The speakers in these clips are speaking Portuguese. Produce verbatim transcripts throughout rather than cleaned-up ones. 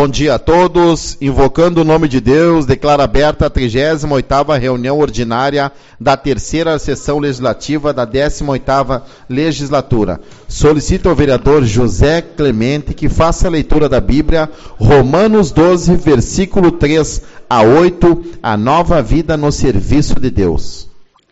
Bom dia a todos. Invocando o nome de Deus, declaro aberta a trigésima oitava reunião ordinária da terceira sessão legislativa da décima oitava legislatura. Solicito ao vereador José Clemente que faça a leitura da Bíblia, Romanos doze, versículo três a oito, a nova vida no serviço de Deus.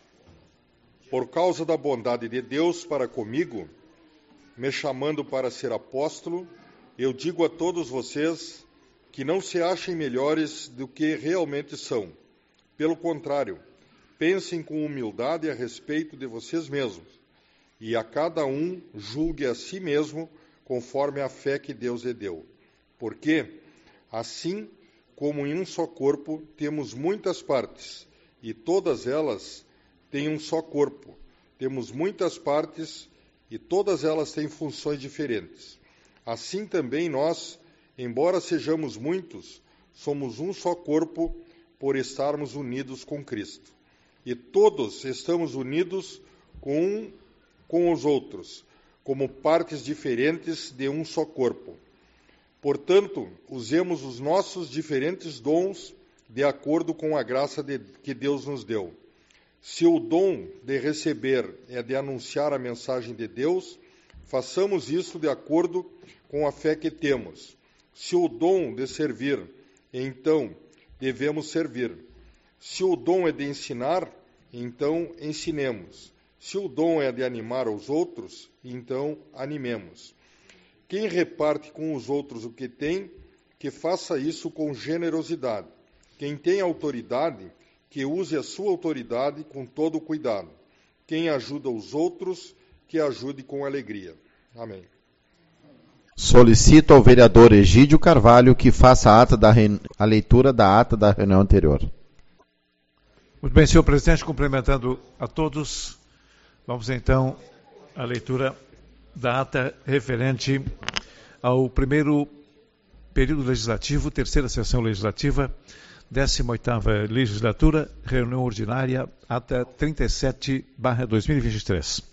Por causa da bondade de Deus para comigo, me chamando para ser apóstolo, eu digo a todos vocês que não se achem melhores do que realmente são. Pelo contrário, pensem com humildade a respeito de vocês mesmos, e a cada um julgue a si mesmo conforme a fé que Deus lhe deu. Porque, assim como em um só corpo temos muitas partes, e todas elas têm um só corpo, temos muitas partes e todas elas têm funções diferentes. Assim também nós, embora sejamos muitos, somos um só corpo por estarmos unidos com Cristo. E todos estamos unidos com, com os outros, como partes diferentes de um só corpo. Portanto, usemos os nossos diferentes dons de acordo com a graça de, que Deus nos deu. Se o dom de receber é de anunciar a mensagem de Deus, façamos isso de acordo com a fé que temos. Se o dom de servir, então devemos servir. Se o dom é de ensinar, então ensinemos. Se o dom é de animar os outros, então animemos. Quem reparte com os outros o que tem, que faça isso com generosidade. Quem tem autoridade, que use a sua autoridade com todo o cuidado. Quem ajuda os outros, que ajude com alegria. Amém. Solicito ao vereador Egídio Carvalho que faça a, ata da re... a leitura da ata da reunião anterior. Muito bem, senhor presidente, cumprimentando a todos. Vamos então à leitura da ata referente ao primeiro período legislativo, terceira sessão legislativa, décima oitava legislatura, reunião ordinária, ata trinta e sete barra dois mil e vinte e três.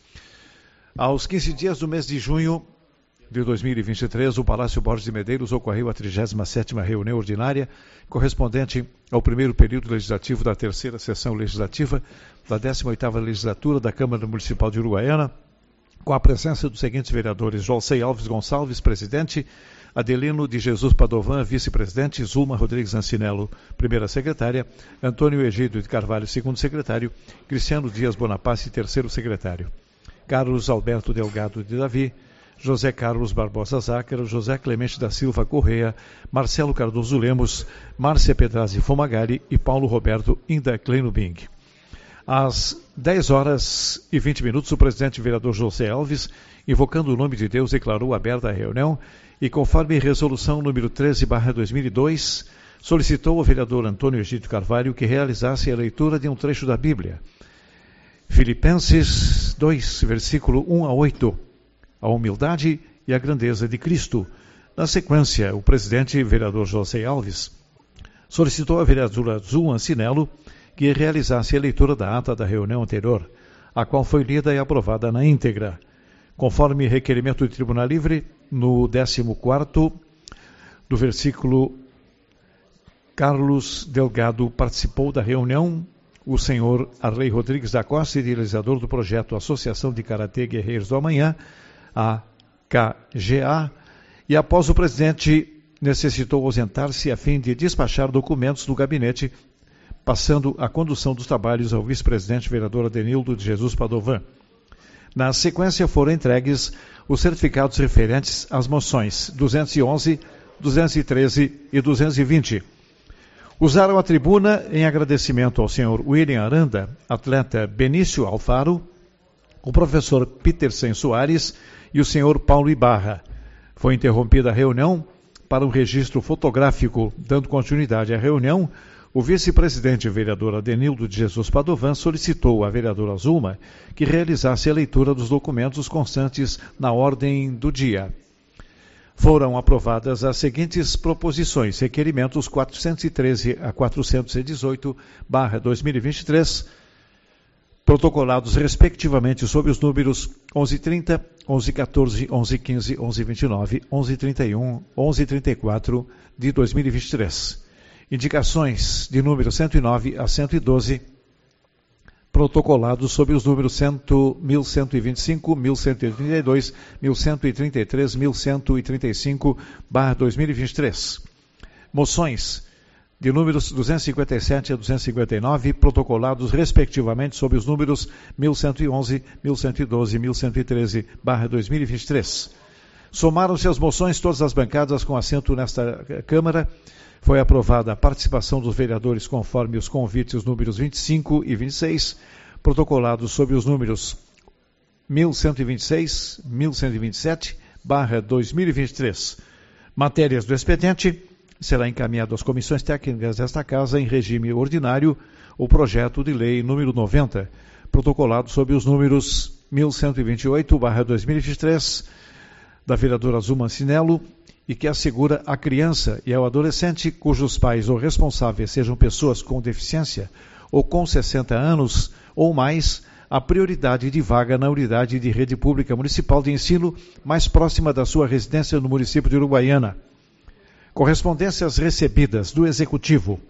Aos quinze dias do mês de junho de dois mil e vinte e três, o Palácio Borges de Medeiros ocorreu a trigésima sétima reunião ordinária, correspondente ao primeiro período legislativo da terceira sessão legislativa da décima oitava legislatura da Câmara Municipal de Uruguaiana, com a presença dos seguintes vereadores: Jolcei Alves Gonçalves, presidente; Adelino de Jesus Padovan, vice-presidente; Zulma Rodrigues Ancinello, primeira secretária; Antônio Egídio de Carvalho, segundo secretário; Cristiano Dias Bonaparte, terceiro secretário; Carlos Alberto Delgado de Davi, José Carlos Barbosa Zácaro, José Clemente da Silva Correia, Marcelo Cardoso Lemos, Márcia Pedrazzi Fomagari e Paulo Roberto Inda Kleinubing. Às dez horas e vinte minutos, o presidente vereador José Alves, invocando o nome de Deus, declarou aberta a reunião e, conforme resolução número treze barra dois mil e dois, solicitou ao vereador Antônio Egídio Carvalho que realizasse a leitura de um trecho da Bíblia. Filipenses dois, versículo um a oito. A humildade e a grandeza de Cristo. Na sequência, o presidente vereador José Alves solicitou à vereadora Zulma Ancinello que realizasse a leitura da ata da reunião anterior, a qual foi lida e aprovada na íntegra. Conforme requerimento do Tribunal Livre, no décimo quarto do versículo, Carlos Delgado participou da reunião, o senhor Arley Rodrigues da Costa, idealizador do projeto Associação de Karatê Guerreiros do Amanhã, a K G A, e após o presidente necessitou ausentar-se a fim de despachar documentos do gabinete, passando a condução dos trabalhos ao vice-presidente vereador Adenildo de Jesus Padovan. Na sequência foram entregues os certificados referentes às moções duzentos e onze, duzentos e treze e duzentos e vinte. Usaram a tribuna em agradecimento ao senhor William Aranda, atleta Benício Alfaro, o professor Petersen Soares e o senhor Paulo Ibarra. Foi interrompida a reunião para um registro fotográfico. Dando continuidade à reunião, o vice-presidente vereador Adenildo de Jesus Padovan solicitou à vereadora Zulma que realizasse a leitura dos documentos constantes na ordem do dia. Foram aprovadas as seguintes proposições: requerimentos quatrocentos e treze a quatrocentos e dezoito barra dois mil e vinte e três, protocolados respectivamente sob os números onze trinta, onze quatorze, onze quinze, onze vinte e nove, onze trinta e um, onze trinta e quatro de dois mil e vinte e três. Indicações de número cento e nove a cento e doze, protocolados sob os números mil cento e vinte e cinco, mil cento e trinta e dois, mil cento e trinta e três, mil cento e trinta e cinco barra dois mil e vinte e três. Moções de números duzentos e cinquenta e sete a duzentos e cinquenta e nove, protocolados respectivamente sob os números mil cento e onze, mil cento e doze, mil cento e treze barra dois mil e vinte e três. Somaram-se as moções todas as bancadas com assento nesta Câmara. Foi aprovada a participação dos vereadores conforme os convites números vinte e cinco e vinte e seis, protocolados sob os números mil cento e vinte e seis, mil cento e vinte e sete barra dois mil e vinte e três. Matérias do expediente: será encaminhado às comissões técnicas desta Casa em regime ordinário o projeto de lei número noventa, protocolado sob os números mil cento e vinte e oito barra dois mil e vinte e três, da vereadora Azul Mancinello, e que assegura à criança e ao adolescente cujos pais ou responsáveis sejam pessoas com deficiência ou com sessenta anos ou mais a prioridade de vaga na unidade de rede pública municipal de ensino mais próxima da sua residência no município de Uruguaiana. Correspondências recebidas do Executivo.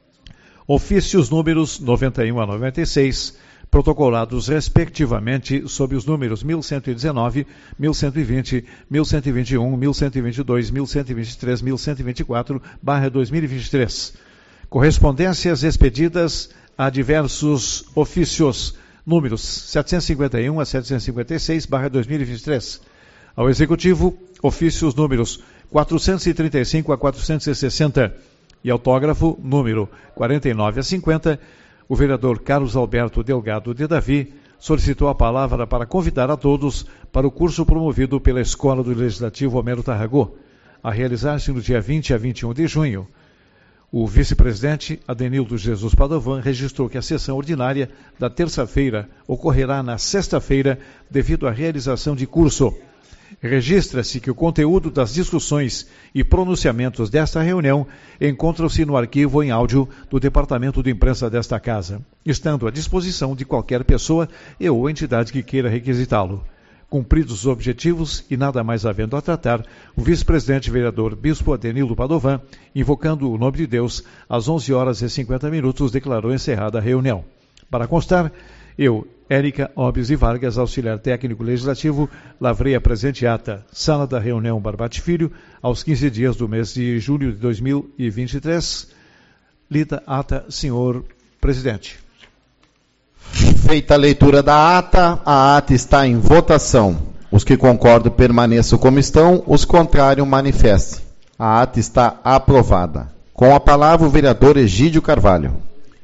Ofícios números noventa e um a noventa e seis, protocolados respectivamente sob os números mil cento e dezenove, mil cento e vinte, mil cento e vinte e um, mil cento e vinte e dois, mil cento e vinte e três, mil cento e vinte e quatro barra dois mil e vinte e três. Correspondências expedidas a diversos ofícios números setecentos e cinquenta e um a setecentos e cinquenta e seis barra dois mil e vinte e três. Ao Executivo, ofícios números quatrocentos e trinta e cinco a quatrocentos e sessenta e autógrafo número quarenta e nove a cinquenta, o vereador Carlos Alberto Delgado de Davi solicitou a palavra para convidar a todos para o curso promovido pela Escola do Legislativo Homero Tarragó, a realizar-se no dia vinte a vinte e um de junho. O vice-presidente Adenildo Jesus Padovan registrou que a sessão ordinária da terça-feira ocorrerá na sexta-feira devido à realização de curso. Registra-se que o conteúdo das discussões e pronunciamentos desta reunião encontram-se no arquivo em áudio do Departamento de Imprensa desta Casa, estando à disposição de qualquer pessoa e ou entidade que queira requisitá-lo. Cumpridos os objetivos e nada mais havendo a tratar, o vice-presidente vereador Bispo Adenildo Padovan, invocando o nome de Deus, às onze horas e cinquenta minutos, declarou encerrada a reunião. Para constar, eu, Érica Obes de Vargas, auxiliar técnico legislativo, lavrei a presente ata, sala da reunião Barbate Filho, aos quinze dias do mês de julho de dois mil e vinte e três. Lida ata, senhor presidente. Feita a leitura da ata, a ata está em votação. Os que concordam permaneçam como estão, os contrários manifestem. A ata está aprovada. Com a palavra o vereador Egídio Carvalho.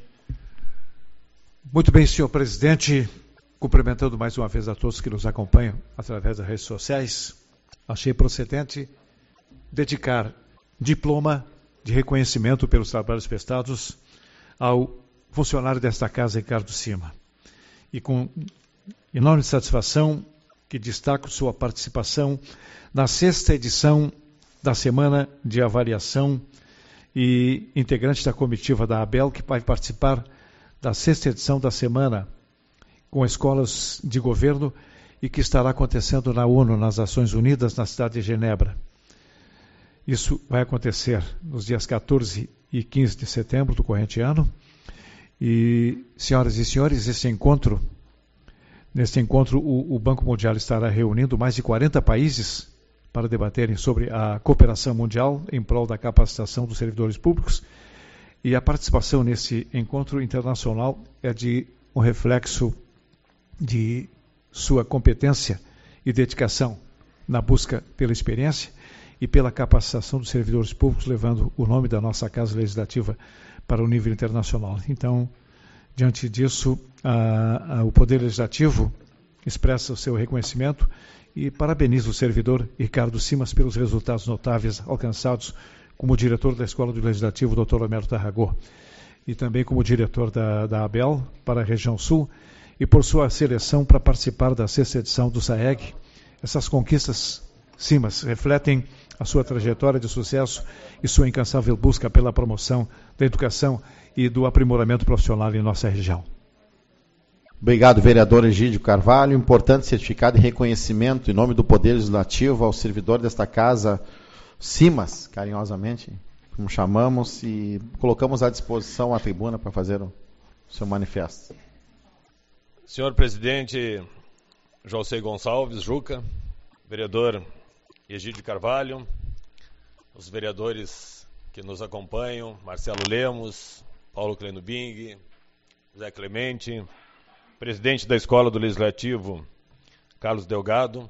Muito bem, senhor presidente, cumprimentando mais uma vez a todos que nos acompanham através das redes sociais, achei procedente dedicar diploma de reconhecimento pelos trabalhos prestados ao funcionário desta casa, Ricardo Cima. E com enorme satisfação que destaco sua participação na sexta edição da Semana de Avaliação e integrante da comitiva da ABEL, que vai participar da sexta edição da Semana com escolas de governo e que estará acontecendo na ONU, nas Nações Unidas, na cidade de Genebra. Isso vai acontecer nos dias quatorze e quinze de setembro do corrente ano. E, senhoras e senhores, esse encontro, neste encontro o, o Banco Mundial estará reunindo mais de quarenta países para debaterem sobre a cooperação mundial em prol da capacitação dos servidores públicos. E a participação nesse encontro internacional é de um reflexo de sua competência e dedicação na busca pela experiência e pela capacitação dos servidores públicos, levando o nome da nossa Casa Legislativa para o nível internacional. Então, diante disso, a, a, o Poder Legislativo expressa o seu reconhecimento e parabeniza o servidor Ricardo Simas pelos resultados notáveis alcançados como diretor da Escola do Legislativo, doutor Homero Tarragó, e também como diretor da, da ABEL para a região sul, e por sua seleção para participar da sexta edição do SAEG. Essas conquistas, Simas, refletem a sua trajetória de sucesso e sua incansável busca pela promoção da educação e do aprimoramento profissional em nossa região. Obrigado, vereador Egídio Carvalho. Importante certificado e reconhecimento em nome do Poder Legislativo ao servidor desta casa, Simas, carinhosamente, como chamamos, e colocamos à disposição a tribuna para fazer o seu manifesto. Senhor presidente José Gonçalves, Juca, vereador Egídio Carvalho, os vereadores que nos acompanham, Marcelo Lemos, Paulo Cleno Bing, Zé Clemente, presidente da Escola do Legislativo, Carlos Delgado.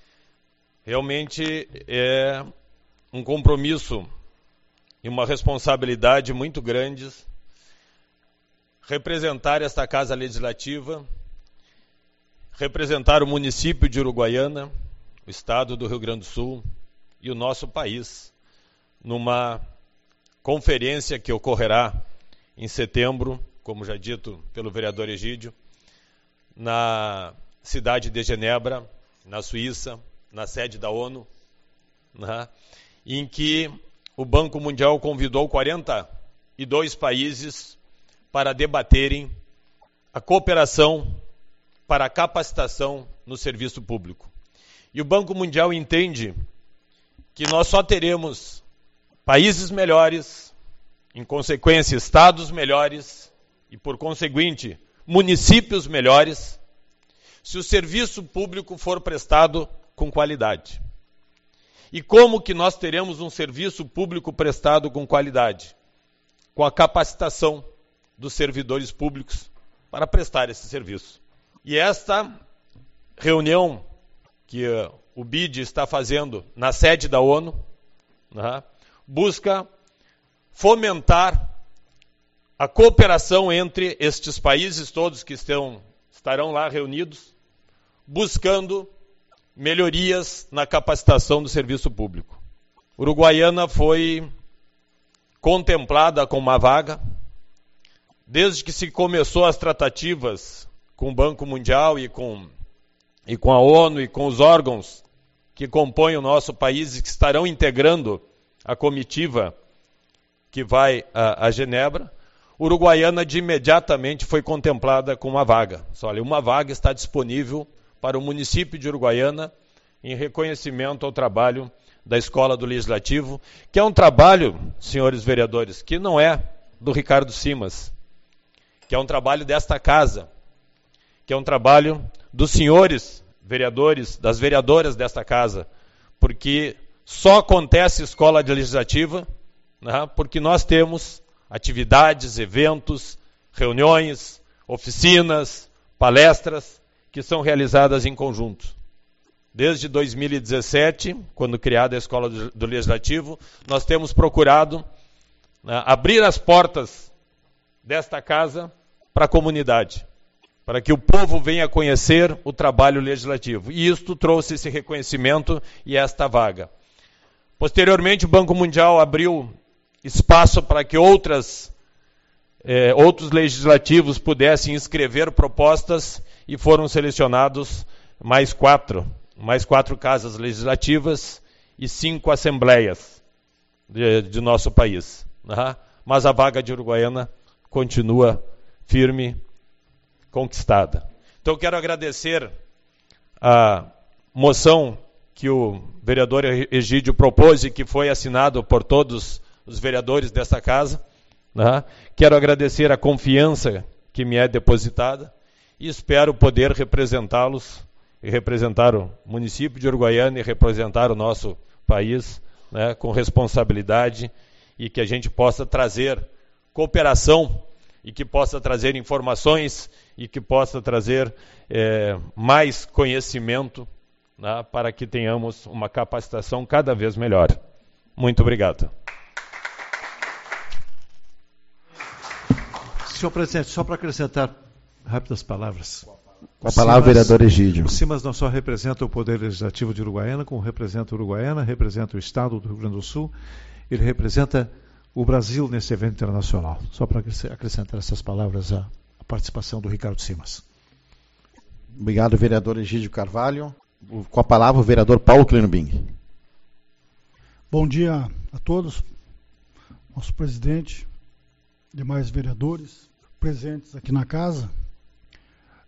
Realmente é um compromisso e uma responsabilidade muito grandes representar esta Casa Legislativa, representar o município de Uruguaiana, o estado do Rio Grande do Sul e o nosso país, numa conferência que ocorrerá em setembro, como já dito pelo vereador Egídio, na cidade de Genebra, na Suíça, na sede da ONU, né, em que o Banco Mundial convidou quarenta e dois países para debaterem a cooperação para a capacitação no serviço público. E o Banco Mundial entende que nós só teremos países melhores, em consequência, estados melhores e, por conseguinte, municípios melhores, se o serviço público for prestado com qualidade. E como que nós teremos um serviço público prestado com qualidade? Com a capacitação dos servidores públicos para prestar esse serviço. E esta reunião que uh, o B I D está fazendo na sede da ONU, né, busca fomentar a cooperação entre estes países todos que estão, estarão lá reunidos, buscando melhorias na capacitação do serviço público. Uruguaiana foi contemplada com uma vaga, desde que se começou as tratativas com o Banco Mundial e com, e com a ONU e com os órgãos que compõem o nosso país e que estarão integrando a comitiva que vai a, a Genebra, Uruguaiana de imediatamente foi contemplada com uma vaga. Só, olha, uma vaga está disponível para o município de Uruguaiana em reconhecimento ao trabalho da Escola do Legislativo, que é um trabalho, senhores vereadores, que não é do Ricardo Simas, que é um trabalho desta casa, que é um trabalho dos senhores vereadores, das vereadoras desta casa, porque só acontece escola legislativa, né, porque nós temos atividades, eventos, reuniões, oficinas, palestras que são realizadas em conjunto. Desde dois mil e dezessete, quando criada a Escola do Legislativo, nós temos procurado, né, abrir as portas desta casa para a comunidade, para que o povo venha conhecer o trabalho legislativo. E isto trouxe esse reconhecimento e esta vaga. Posteriormente, o Banco Mundial abriu espaço para que outras, eh, outros legislativos pudessem inscrever propostas e foram selecionados mais quatro, mais quatro casas legislativas e cinco assembleias de, de nosso país. Né? Mas a vaga de Uruguaiana continua firme, conquistada. Então eu quero agradecer a moção que o vereador Egídio propôs e que foi assinado por todos os vereadores desta casa. Né? Quero agradecer a confiança que me é depositada e espero poder representá-los e representar o município de Uruguaiana e representar o nosso país, né, com responsabilidade, e que a gente possa trazer cooperação e que possa trazer informações e que possa trazer é, mais conhecimento, né, para que tenhamos uma capacitação cada vez melhor. Muito obrigado. Senhor presidente, só para acrescentar rápidas palavras. Com a palavra, vereador Egídio. O Simas não só representa o Poder Legislativo de Uruguaiana, como representa Uruguaiana, representa o Estado do Rio Grande do Sul, ele representa o Brasil nesse evento internacional. Só para acrescentar essas palavras à participação do Ricardo Simas. Obrigado, vereador Egídio Carvalho. Com a palavra, o vereador Paulo Cleno Bing. Bom dia a todos, nosso presidente, demais vereadores presentes aqui na casa.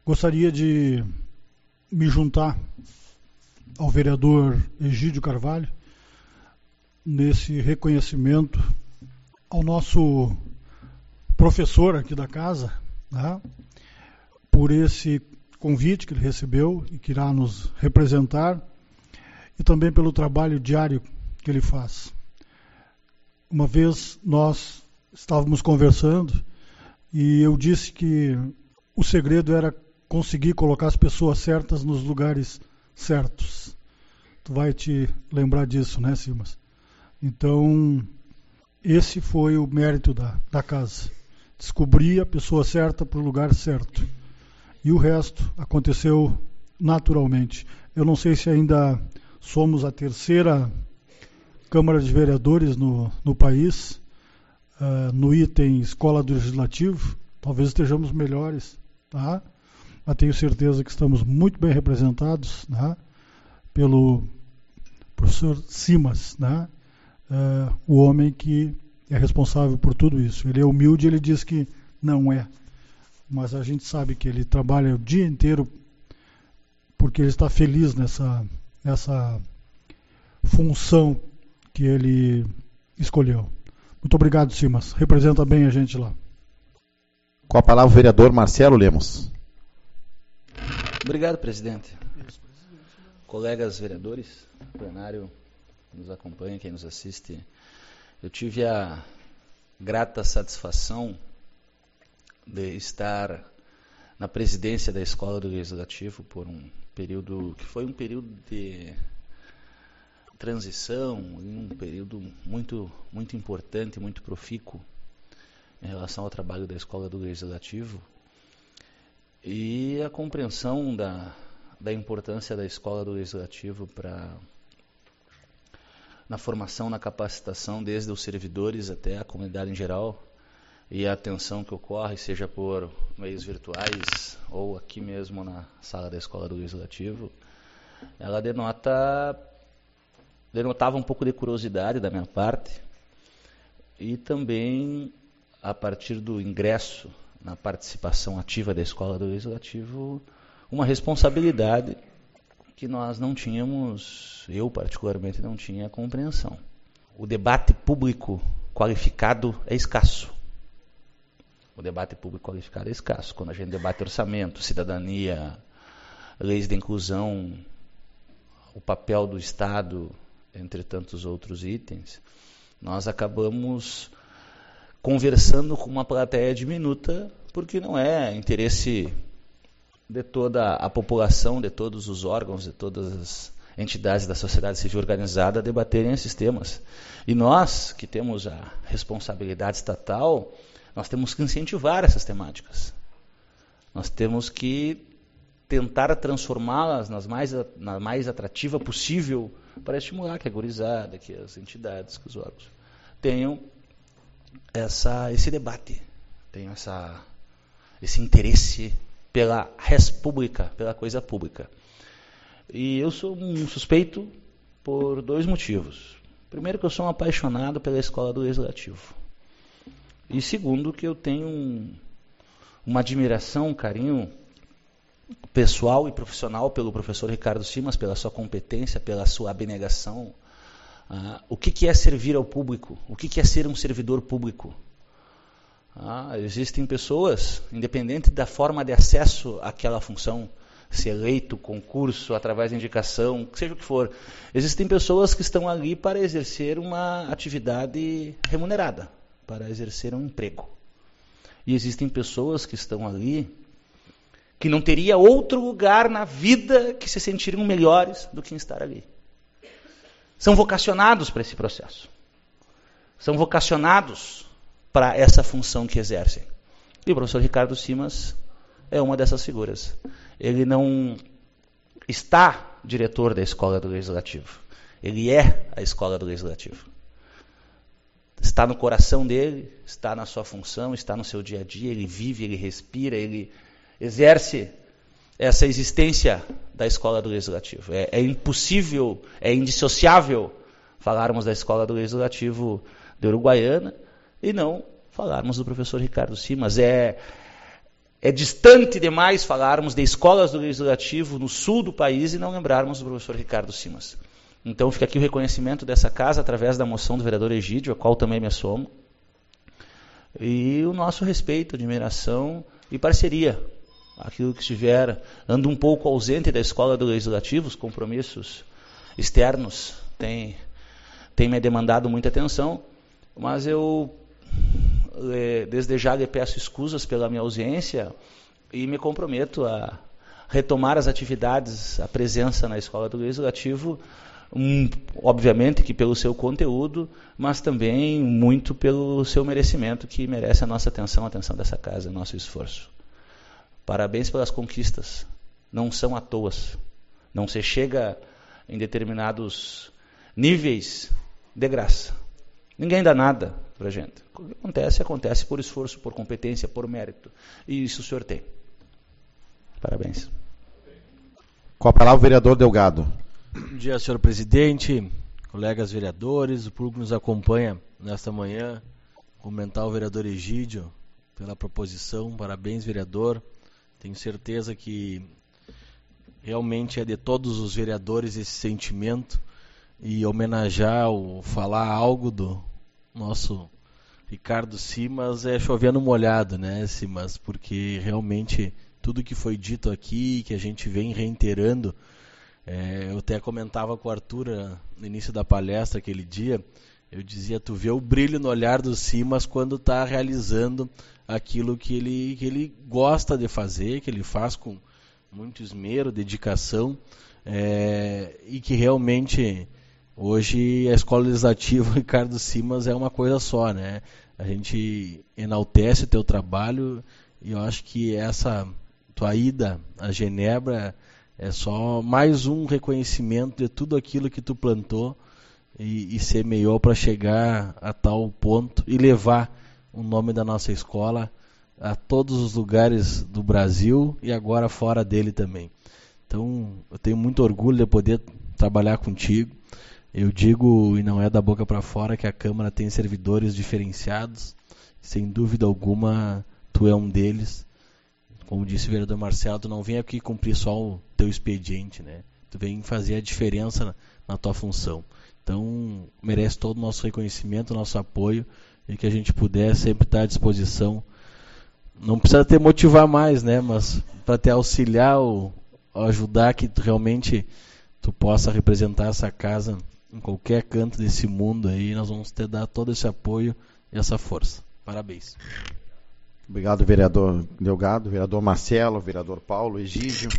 gostaria de me juntar ao vereador Egídio Carvalho nesse reconhecimento ao nosso professor aqui da casa, né, por esse convite que ele recebeu e que irá nos representar, e também pelo trabalho diário que ele faz. Uma vez nós estávamos conversando e eu disse que o segredo era conseguir colocar as pessoas certas nos lugares certos. Tu vai te lembrar disso, né, Simas? Então, esse foi o mérito da, da casa. Descobrir a pessoa certa para o lugar certo. E o resto aconteceu naturalmente. Eu não sei se ainda somos a terceira Câmara de Vereadores no, no país, uh, no item Escola do Legislativo. Talvez estejamos melhores, tá? Mas tenho certeza que estamos muito bem representados, né, pelo professor Simas, né, uh, o homem que é responsável por tudo isso. Ele é humilde, ele diz que não é, mas a gente sabe que ele trabalha o dia inteiro porque ele está feliz nessa, nessa função que ele escolheu. Muito obrigado, Simas. Representa bem a gente lá. Com a palavra o vereador Marcelo Lemos. Obrigado, presidente. Colegas vereadores, plenário que nos acompanha, quem nos assiste, eu tive a grata satisfação de estar na presidência da Escola do Legislativo por um período que foi um período de transição, um período muito, muito importante, muito profícuo em relação ao trabalho da Escola do Legislativo e a compreensão da, da importância da Escola do Legislativo para na formação, na capacitação, desde os servidores até a comunidade em geral, e a atenção que ocorre, seja por meios virtuais ou aqui mesmo na sala da Escola do Legislativo, ela denota, denotava um pouco de curiosidade da minha parte e também, a partir do ingresso na participação ativa da Escola do Legislativo, uma responsabilidade que nós não tínhamos, eu particularmente não tinha compreensão. O debate público qualificado é escasso. O debate público qualificado é escasso. Quando a gente debate orçamento, cidadania, leis de inclusão, o papel do Estado, entre tantos outros itens, nós acabamos conversando com uma plateia diminuta, porque não é interesse de toda a população, de todos os órgãos, de todas as entidades da sociedade civil organizada debaterem esses temas. E nós, que temos a responsabilidade estatal, nós temos que incentivar essas temáticas. Nós temos que tentar transformá-las nas mais, na mais atrativa possível para estimular que a gurizada, que as entidades, que os órgãos tenham essa, esse debate, tenham essa, esse interesse pela res pública, pela coisa pública. E eu sou um suspeito por dois motivos. Primeiro, que eu sou um apaixonado pela Escola do Legislativo. E segundo, que eu tenho um, uma admiração, um carinho pessoal e profissional pelo professor Ricardo Simas, pela sua competência, pela sua abnegação. Ah, o que, que é servir ao público? O que, que é ser um servidor público? Ah, existem pessoas, independente da forma de acesso àquela função, se eleito, concurso, através de indicação, seja o que for, existem pessoas que estão ali para exercer uma atividade remunerada, para exercer um emprego. E existem pessoas que estão ali que não teria outro lugar na vida que se sentiriam melhores do que em estar ali. São vocacionados para esse processo. São vocacionados para essa função que exercem. E o professor Ricardo Simas é uma dessas figuras. Ele não está diretor da Escola do Legislativo. Ele é a Escola do Legislativo. Está no coração dele, está na sua função, está no seu dia a dia, ele vive, ele respira, ele exerce essa existência da Escola do Legislativo. É, é impossível, é indissociável falarmos da Escola do Legislativo de Uruguaiana e não falarmos do professor Ricardo Simas. É, É distante demais falarmos de escolas do Legislativo no sul do país e não lembrarmos do professor Ricardo Simas. Então fica aqui o reconhecimento dessa casa através da moção do vereador Egídio, a qual também me assomo, e o nosso respeito, admiração e parceria. Aquilo que estiver ando um pouco ausente da escola do Legislativo, os compromissos externos têm, têm me demandado muita atenção, mas eu desde já lhe peço escusas pela minha ausência e me comprometo a retomar as atividades, a presença na Escola do Legislativo, um, obviamente que pelo seu conteúdo, mas também muito pelo seu merecimento, que merece a nossa atenção, a atenção dessa casa, o nosso esforço. Parabéns pelas conquistas, não são à toa, não se chega em determinados níveis de graça. Ninguém dá nada para a gente. O que acontece, acontece por esforço, por competência, por mérito. E isso o senhor tem. Parabéns. Com a palavra o vereador Delgado. Bom dia, senhor presidente, colegas vereadores, o público nos acompanha nesta manhã. Comentar o vereador Egídio pela proposição. Parabéns, vereador. Tenho certeza que realmente é de todos os vereadores esse sentimento e homenagear ou falar algo do nosso Ricardo Simas é chovendo molhado, né, Simas? Porque realmente tudo que foi dito aqui, que a gente vem reiterando, é, eu até comentava com o Arthur no início da palestra aquele dia, eu dizia, tu vê o brilho no olhar do Simas quando está realizando aquilo que ele, que ele gosta de fazer, que ele faz com muito esmero, dedicação, é, e que realmente hoje a Escola Legislativa Ricardo Simas é uma coisa só, né? A gente enaltece o teu trabalho e eu acho que essa tua ida a Genebra é só mais um reconhecimento de tudo aquilo que tu plantou e, e semeou para chegar a tal ponto e levar o nome da nossa escola a todos os lugares do Brasil e agora fora dele também. Então, eu tenho muito orgulho de poder trabalhar contigo. Eu digo, e não é da boca para fora, que a Câmara tem servidores diferenciados. Sem dúvida alguma, tu é um deles. Como disse o vereador Marcelo, tu não vem aqui cumprir só o teu expediente, né? Tu vem fazer a diferença na, na tua função. Então, merece todo o nosso reconhecimento, nosso apoio, e que a gente puder sempre estar à disposição. Não precisa te motivar mais, né? Mas para te auxiliar ou ajudar que tu, realmente tu possa representar essa casa em qualquer canto desse mundo aí, nós vamos te dar todo esse apoio e essa força. Parabéns. Obrigado, vereador Delgado, vereador Marcelo, vereador Paulo, Egídio.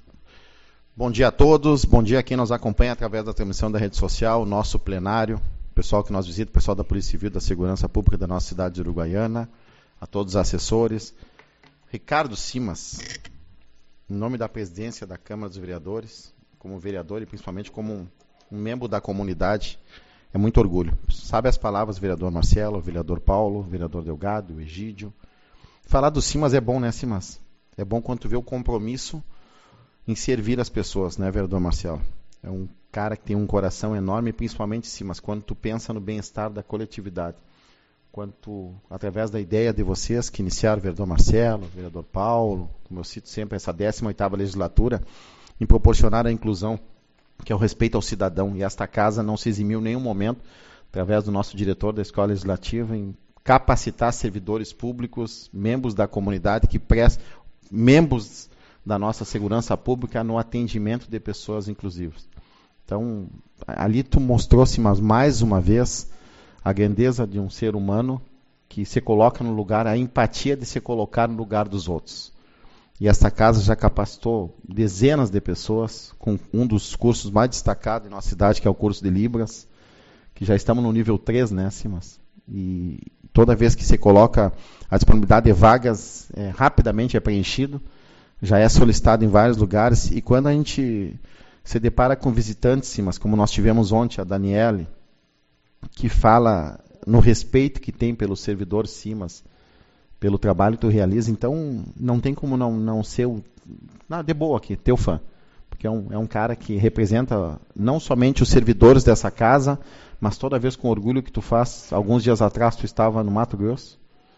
Bom dia a todos, bom dia a quem nos acompanha através da transmissão da rede social, nosso plenário, pessoal que nos visita, pessoal da Polícia Civil, da Segurança Pública da nossa cidade de Uruguaiana, a todos os assessores. Ricardo Simas, em nome da presidência da Câmara dos Vereadores, como vereador e principalmente como um, um membro da comunidade, é muito orgulho. Sabe as palavras, vereador Marcelo, vereador Paulo, vereador Delgado, Egídio. Falar do Simas é bom, né, Simas? É bom quando tu vê o compromisso em servir as pessoas, né, vereador Marcelo? É um cara que tem um coração enorme, principalmente, Simas, quando tu pensa no bem-estar da coletividade. Quando tu, através da ideia de vocês que iniciaram o vereador Marcelo, o vereador Paulo, como eu cito sempre, essa décima oitava legislatura, em proporcionar a inclusão, que é o respeito ao cidadão. E esta casa não se eximiu em nenhum momento, através do nosso diretor da Escola Legislativa, em capacitar servidores públicos, membros da comunidade, que prestam, membros da nossa segurança pública no atendimento de pessoas inclusivas. Então, ali tu mostrou-se mais uma vez a grandeza de um ser humano que se coloca no lugar, a empatia de se colocar no lugar dos outros. E esta casa já capacitou dezenas de pessoas com um dos cursos mais destacados em nossa cidade, que é o curso de Libras, que já estamos no nível três, né, Simas? E toda vez que se coloca a disponibilidade de vagas, é, rapidamente é preenchido, já é solicitado em vários lugares, e quando a gente se depara com visitantes, Simas, como nós tivemos ontem, a Daniele, que fala no respeito que tem pelo servidor Simas, pelo trabalho que tu realiza, então não tem como não, não ser o, não, de boa aqui, teu fã, porque é um, é um cara que representa não somente os servidores dessa casa, mas toda vez com orgulho que tu faz. Alguns dias atrás tu estava no Mato Grosso,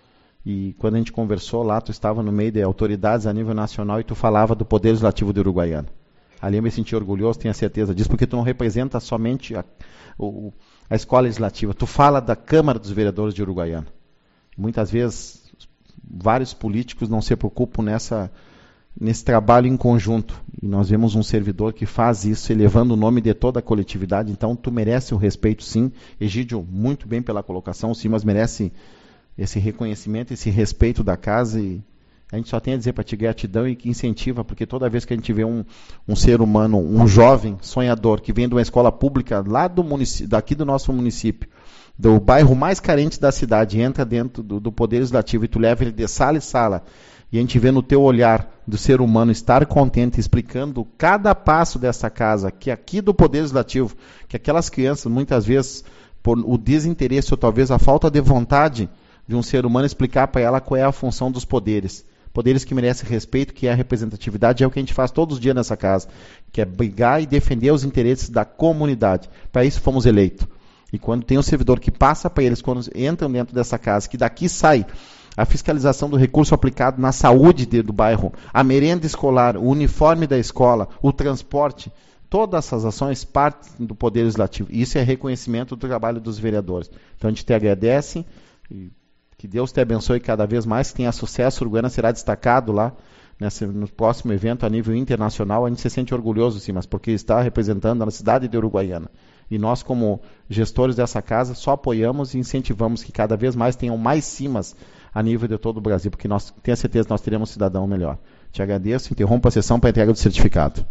E quando a gente conversou lá, tu estava no meio de autoridades a nível nacional e tu falava do Poder Legislativo de Uruguaiana. Ali eu me senti orgulhoso, tenho a certeza disso, porque tu não representa somente a, o, a escola legislativa, tu fala da Câmara dos Vereadores de Uruguaiana. Muitas vezes, vários políticos não se preocupam nessa, nesse trabalho em conjunto. E nós vemos um servidor que faz isso, elevando o nome de toda a coletividade. Então, tu merece o respeito, sim. Egídio, muito bem pela colocação, sim, mas merece esse reconhecimento, esse respeito da casa. E a gente só tem a dizer para ti gratidão e que incentiva, porque toda vez que a gente vê um, um ser humano, um jovem sonhador, que vem de uma escola pública lá do município, daqui do nosso município, do bairro mais carente da cidade, entra dentro do, do Poder Legislativo e tu leva ele de sala em sala, e a gente vê no teu olhar do ser humano estar contente, explicando cada passo dessa casa, que aqui do Poder Legislativo, que aquelas crianças, muitas vezes, por o desinteresse ou talvez a falta de vontade de um ser humano, explicar para ela qual é a função dos poderes. Poderes que merecem respeito, que é a representatividade, é o que a gente faz todos os dias nessa casa, que é brigar e defender os interesses da comunidade. Para isso fomos eleitos. E quando tem um servidor que passa para eles, quando entram dentro dessa casa, que daqui sai a fiscalização do recurso aplicado na saúde de, do bairro, a merenda escolar, o uniforme da escola, o transporte, todas essas ações partem do Poder Legislativo. Isso é reconhecimento do trabalho dos vereadores. Então a gente te agradece, e que Deus te abençoe cada vez mais, que tenha sucesso. O Uruguaiana será destacado lá nesse, no próximo evento a nível internacional. A gente se sente orgulhoso, sim, mas porque está representando a cidade de Uruguaiana. E nós, como gestores dessa casa, só apoiamos e incentivamos que cada vez mais tenham mais cimas a nível de todo o Brasil, porque nós tenho certeza que nós teremos um cidadão melhor. Te agradeço, interrompo a sessão para a entrega do certificado.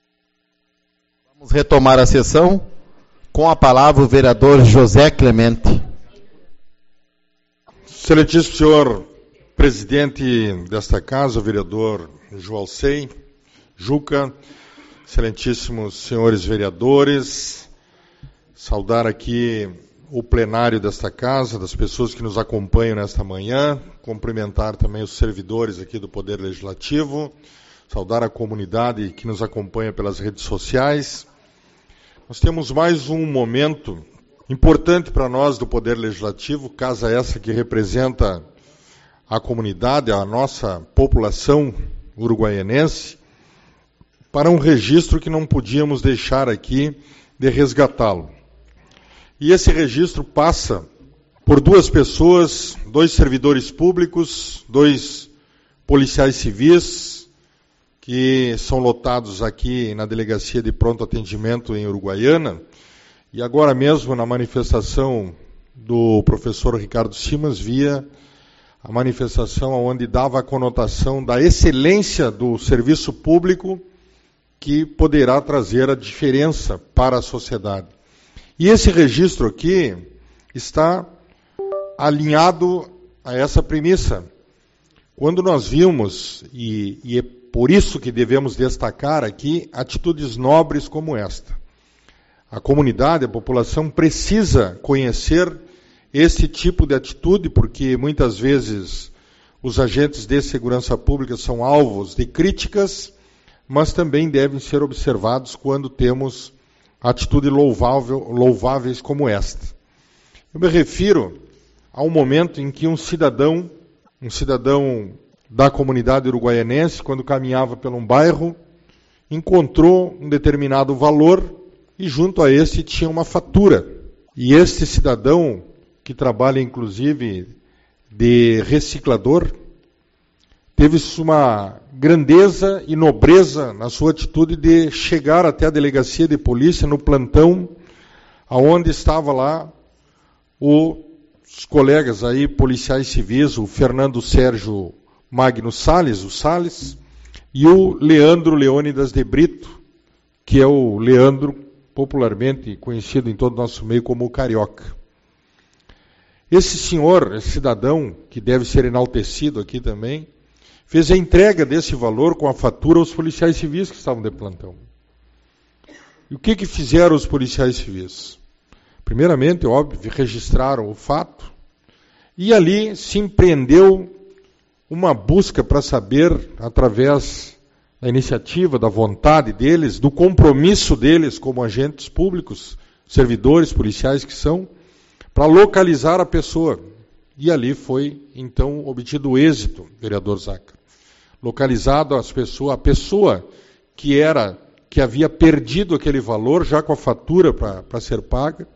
Vamos retomar a sessão com a palavra o vereador José Clemente. Excelentíssimo senhor presidente desta casa, o vereador João Sei, Juca, excelentíssimos senhores vereadores, saudar aqui o plenário desta casa, das pessoas que nos acompanham nesta manhã, cumprimentar também os servidores aqui do Poder Legislativo, saudar a comunidade que nos acompanha pelas redes sociais. Nós temos mais um momento importante para nós do Poder Legislativo, casa essa que representa a comunidade, a nossa população uruguaianense, para um registro que não podíamos deixar aqui de resgatá-lo. E esse registro passa por duas pessoas, dois servidores públicos, dois policiais civis, que são lotados aqui na Delegacia de Pronto Atendimento em Uruguaiana, e agora mesmo na manifestação do professor Ricardo Simas, via a manifestação onde dava a conotação da excelência do serviço público que poderá trazer a diferença para a sociedade. E esse registro aqui está alinhado a essa premissa. Quando nós vimos, e, e é por isso que devemos destacar aqui, atitudes nobres como esta. A comunidade, a população precisa conhecer esse tipo de atitude, porque muitas vezes os agentes de segurança pública são alvos de críticas, mas também devem ser observados quando temos atitudes louvável, louváveis como esta. Eu me refiro ao momento em que um cidadão, um cidadão da comunidade uruguaianense, quando caminhava por um bairro, encontrou um determinado valor e junto a este tinha uma fatura. E este cidadão, que trabalha inclusive de reciclador, teve uma grandeza e nobreza na sua atitude de chegar até a delegacia de polícia no plantão, aonde estava lá os colegas aí, policiais civis, o Fernando Sérgio Magno Salles, o Salles, e o Leandro Leônidas de Brito, que é o Leandro, popularmente conhecido em todo o nosso meio como o Carioca. Esse senhor, esse cidadão, que deve ser enaltecido aqui também, fez a entrega desse valor com a fatura aos policiais civis que estavam de plantão. E o que que fizeram os policiais civis? Primeiramente, óbvio, registraram o fato e ali se empreendeu uma busca para saber, através da iniciativa, da vontade deles, do compromisso deles como agentes públicos, servidores policiais que são, para localizar a pessoa. E ali foi, então, obtido o êxito, vereador Zácaro. Localizado as pessoas, a pessoa que era, que havia perdido aquele valor, já com a fatura para ser paga.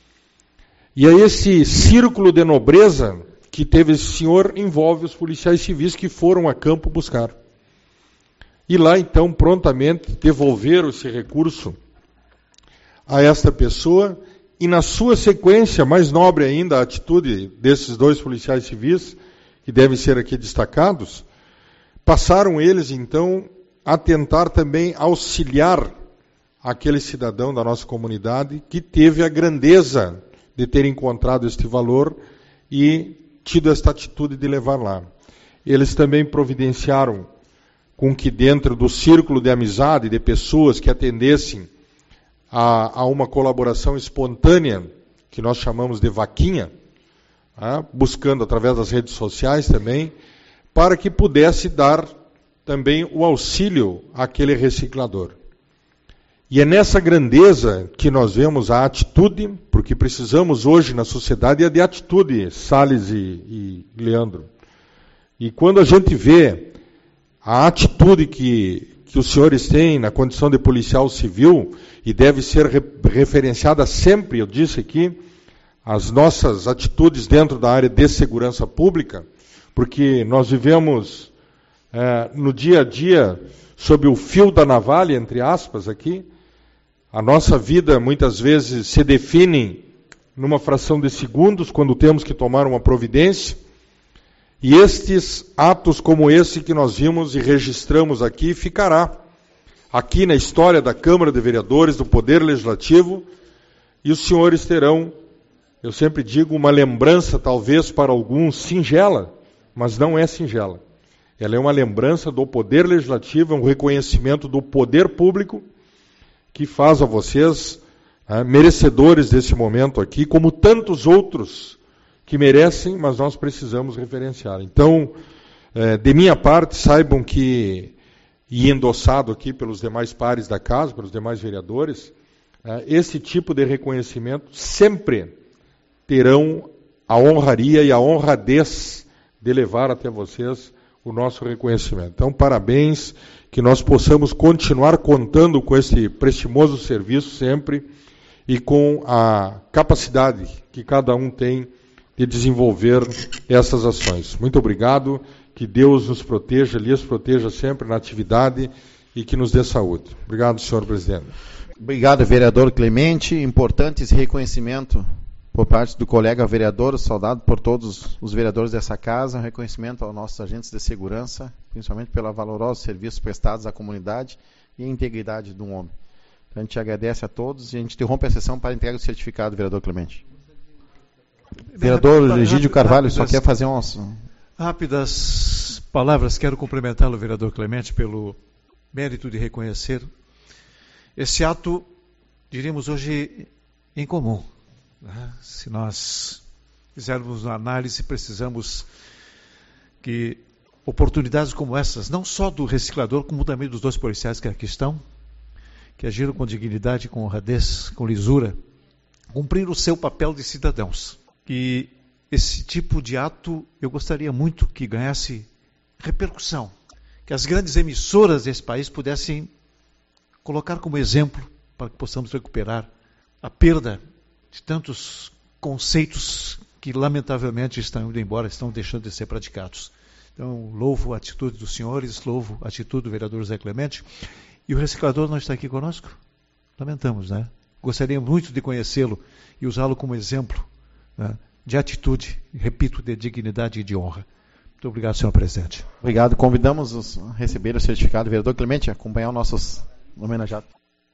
E aí esse círculo de nobreza que teve esse senhor envolve os policiais civis que foram a campo buscar. E lá, então, prontamente devolveram esse recurso a esta pessoa, e na sua sequência, mais nobre ainda, a atitude desses dois policiais civis, que devem ser aqui destacados, passaram eles, então, a tentar também auxiliar aquele cidadão da nossa comunidade que teve a grandeza de ter encontrado este valor e tido esta atitude de levar lá. Eles também providenciaram com que dentro do círculo de amizade de pessoas que atendessem a, a uma colaboração espontânea, que nós chamamos de vaquinha, ah, buscando através das redes sociais também, para que pudesse dar também o auxílio àquele reciclador. E é nessa grandeza que nós vemos a atitude, porque precisamos hoje na sociedade é de atitude, Salles e, e Leandro. E quando a gente vê a atitude que, que os senhores têm na condição de policial civil, e deve ser re, referenciada sempre, eu disse aqui, as nossas atitudes dentro da área de segurança pública, porque nós vivemos é, no dia a dia sob o fio da navalha, entre aspas, aqui. A nossa vida muitas vezes se define numa fração de segundos, quando temos que tomar uma providência. E estes atos como esse que nós vimos e registramos aqui, ficará aqui na história da Câmara de Vereadores, do Poder Legislativo, e os senhores terão, eu sempre digo, uma lembrança, talvez para alguns, singela, mas não é singela. Ela é uma lembrança do Poder Legislativo, é um reconhecimento do poder público, que faz a vocês é, merecedores desse momento aqui, como tantos outros que merecem, mas nós precisamos referenciar. Então, é, de minha parte, saibam que, e endossado aqui pelos demais pares da casa, pelos demais vereadores, é, esse tipo de reconhecimento sempre terão a honraria e a honradez de levar até vocês o nosso reconhecimento. Então, parabéns, que nós possamos continuar contando com esse prestimoso serviço sempre e com a capacidade que cada um tem de desenvolver essas ações. Muito obrigado, que Deus nos proteja, lhes proteja sempre na atividade e que nos dê saúde. Obrigado, senhor presidente. Obrigado, vereador Clemente. Importante esse reconhecimento por parte do colega vereador, saudado por todos os vereadores dessa casa, um reconhecimento aos nossos agentes de segurança, principalmente pela valorosa serviços prestados à comunidade e a integridade do homem. Então, a gente agradece a todos e a gente interrompe a sessão para entrega do certificado, vereador Clemente. Vereador Egídio Carvalho, só quer fazer umas... Rápidas palavras, quero cumprimentá-lo, vereador Clemente, pelo mérito de reconhecer esse ato, diríamos hoje, incomum. Se nós fizermos uma análise, precisamos que oportunidades como essas, não só do reciclador, como também dos dois policiais que aqui estão, que agiram com dignidade, com honradez, com lisura, cumprir o seu papel de cidadãos. E esse tipo de ato, eu gostaria muito que ganhasse repercussão, que as grandes emissoras desse país pudessem colocar como exemplo para que possamos recuperar a perda de tantos conceitos que, lamentavelmente, estão indo embora, estão deixando de ser praticados. Então, louvo a atitude dos senhores, louvo a atitude do vereador José Clemente. E o reciclador não está aqui conosco? Lamentamos, né? Gostaria muito de conhecê-lo e usá-lo como exemplo, né, de atitude, repito, de dignidade e de honra. Muito obrigado, senhor presidente. Obrigado. Convidamos os a receber o certificado. Vereador Clemente, acompanhar os nossos homenageados.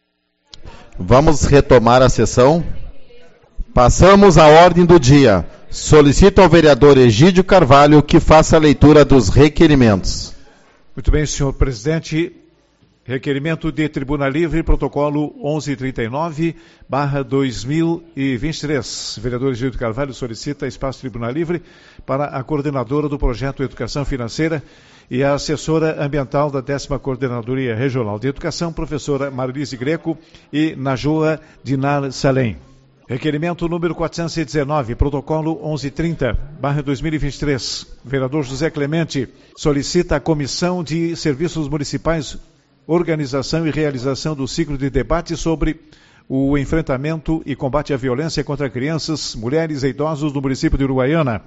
Vamos retomar a sessão. Passamos à ordem do dia. Solicito ao vereador Egídio Carvalho que faça a leitura dos requerimentos. Muito bem, senhor presidente. Requerimento de Tribuna Livre, protocolo onze trinta e nove barra dois mil e vinte e três. Vereador Egídio Carvalho solicita espaço Tribuna Livre para a coordenadora do projeto Educação Financeira e a assessora ambiental da décima Coordenadoria Regional de Educação, professora Marilise Greco e Najoa Dinar Salem. Requerimento número quatrocentos e dezenove, protocolo onze trinta, barra dois mil e vinte e três. Vereador José Clemente solicita a Comissão de Serviços Municipais organização e realização do ciclo de debate sobre o enfrentamento e combate à violência contra crianças, mulheres e idosos do município de Uruguaiana.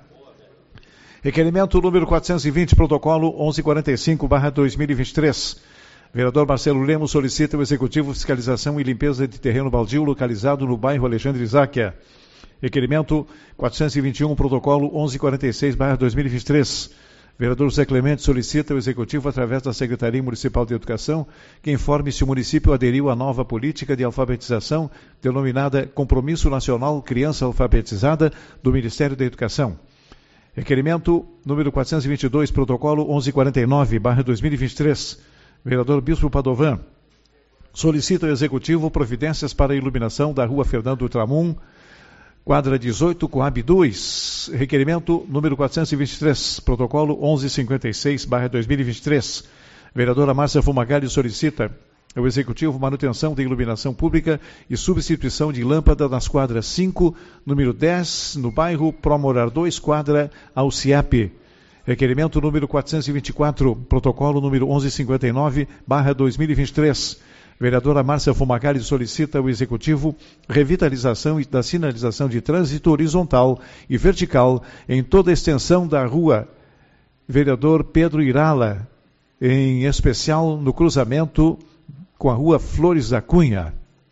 Requerimento número quatrocentos e vinte, protocolo onze quarenta e cinco, barra dois mil e vinte e três. Vereador Marcelo Lemos solicita ao Executivo fiscalização e limpeza de terreno baldio localizado no bairro Alexandre Isáquia. Requerimento quatrocentos e vinte e um, protocolo onze quarenta e seis, barra dois mil e vinte e três. Vereador José Clemente solicita ao Executivo, através da Secretaria Municipal de Educação, que informe se o município aderiu à nova política de alfabetização, denominada Compromisso Nacional Criança Alfabetizada, do Ministério da Educação. Requerimento número quatrocentos e vinte e dois, protocolo onze quarenta e nove, barra dois mil e vinte e três. Vereador Bispo Padovan solicita ao Executivo providências para a iluminação da Rua Fernando Tramum, quadra dezoito, Coab dois. Requerimento número quatrocentos e vinte e três, protocolo onze cinquenta e seis, barra dois mil e vinte e três. Vereadora Márcia Fumagalli solicita ao Executivo manutenção da iluminação pública e substituição de lâmpada nas quadras cinco, número dez, no bairro Promorar dois, quadra Alciape. Requerimento número quatrocentos e vinte e quatro, protocolo número onze cinquenta e nove, barra dois mil e vinte e três. Vereadora Márcia Fumagalli solicita ao Executivo revitalização da sinalização de trânsito horizontal e vertical em toda a extensão da rua Vereador Pedro Irala, em especial no cruzamento com a rua Flores da Cunha.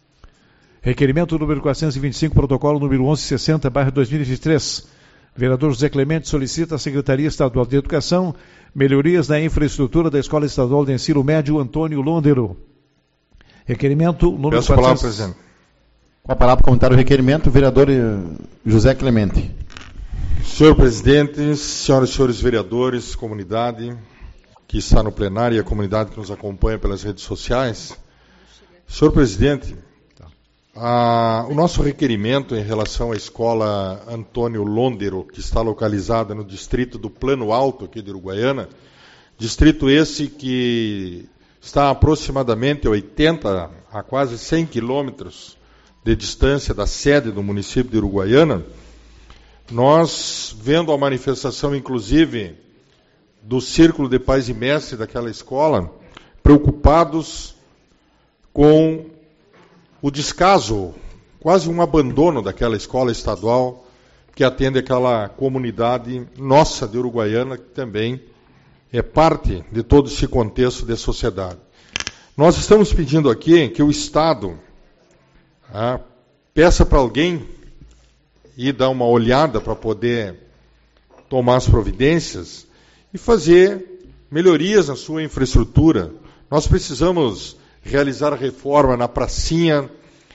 Requerimento número quatrocentos e vinte e cinco, protocolo número onze sessenta, barra dois mil e vinte e três. Vereador José Clemente solicita à Secretaria Estadual de Educação melhorias na infraestrutura da Escola Estadual de Ensino Médio Antônio Londero. Requerimento número Peço quatrocentos... a palavra, presidente. Com a palavra, comentário, requerimento, vereador José Clemente. Senhor presidente, senhoras e senhores vereadores, comunidade que está no plenário e a comunidade que nos acompanha pelas redes sociais. Senhor presidente, a, o nosso requerimento em relação à escola Antônio Londero, que está localizada no distrito do Plano Alto, aqui de Uruguaiana, distrito esse que está a aproximadamente oitenta a quase cem quilômetros de distância da sede do município de Uruguaiana. Nós, vendo a manifestação, inclusive, do Círculo de Pais e Mestres daquela escola, preocupados com o descaso, quase um abandono daquela escola estadual que atende aquela comunidade nossa de Uruguaiana, que também é parte de todo esse contexto de sociedade. Nós estamos pedindo aqui que o Estado ah, peça para alguém ir dar uma olhada para poder tomar as providências e fazer melhorias na sua infraestrutura. Nós precisamos realizar reforma na pracinha,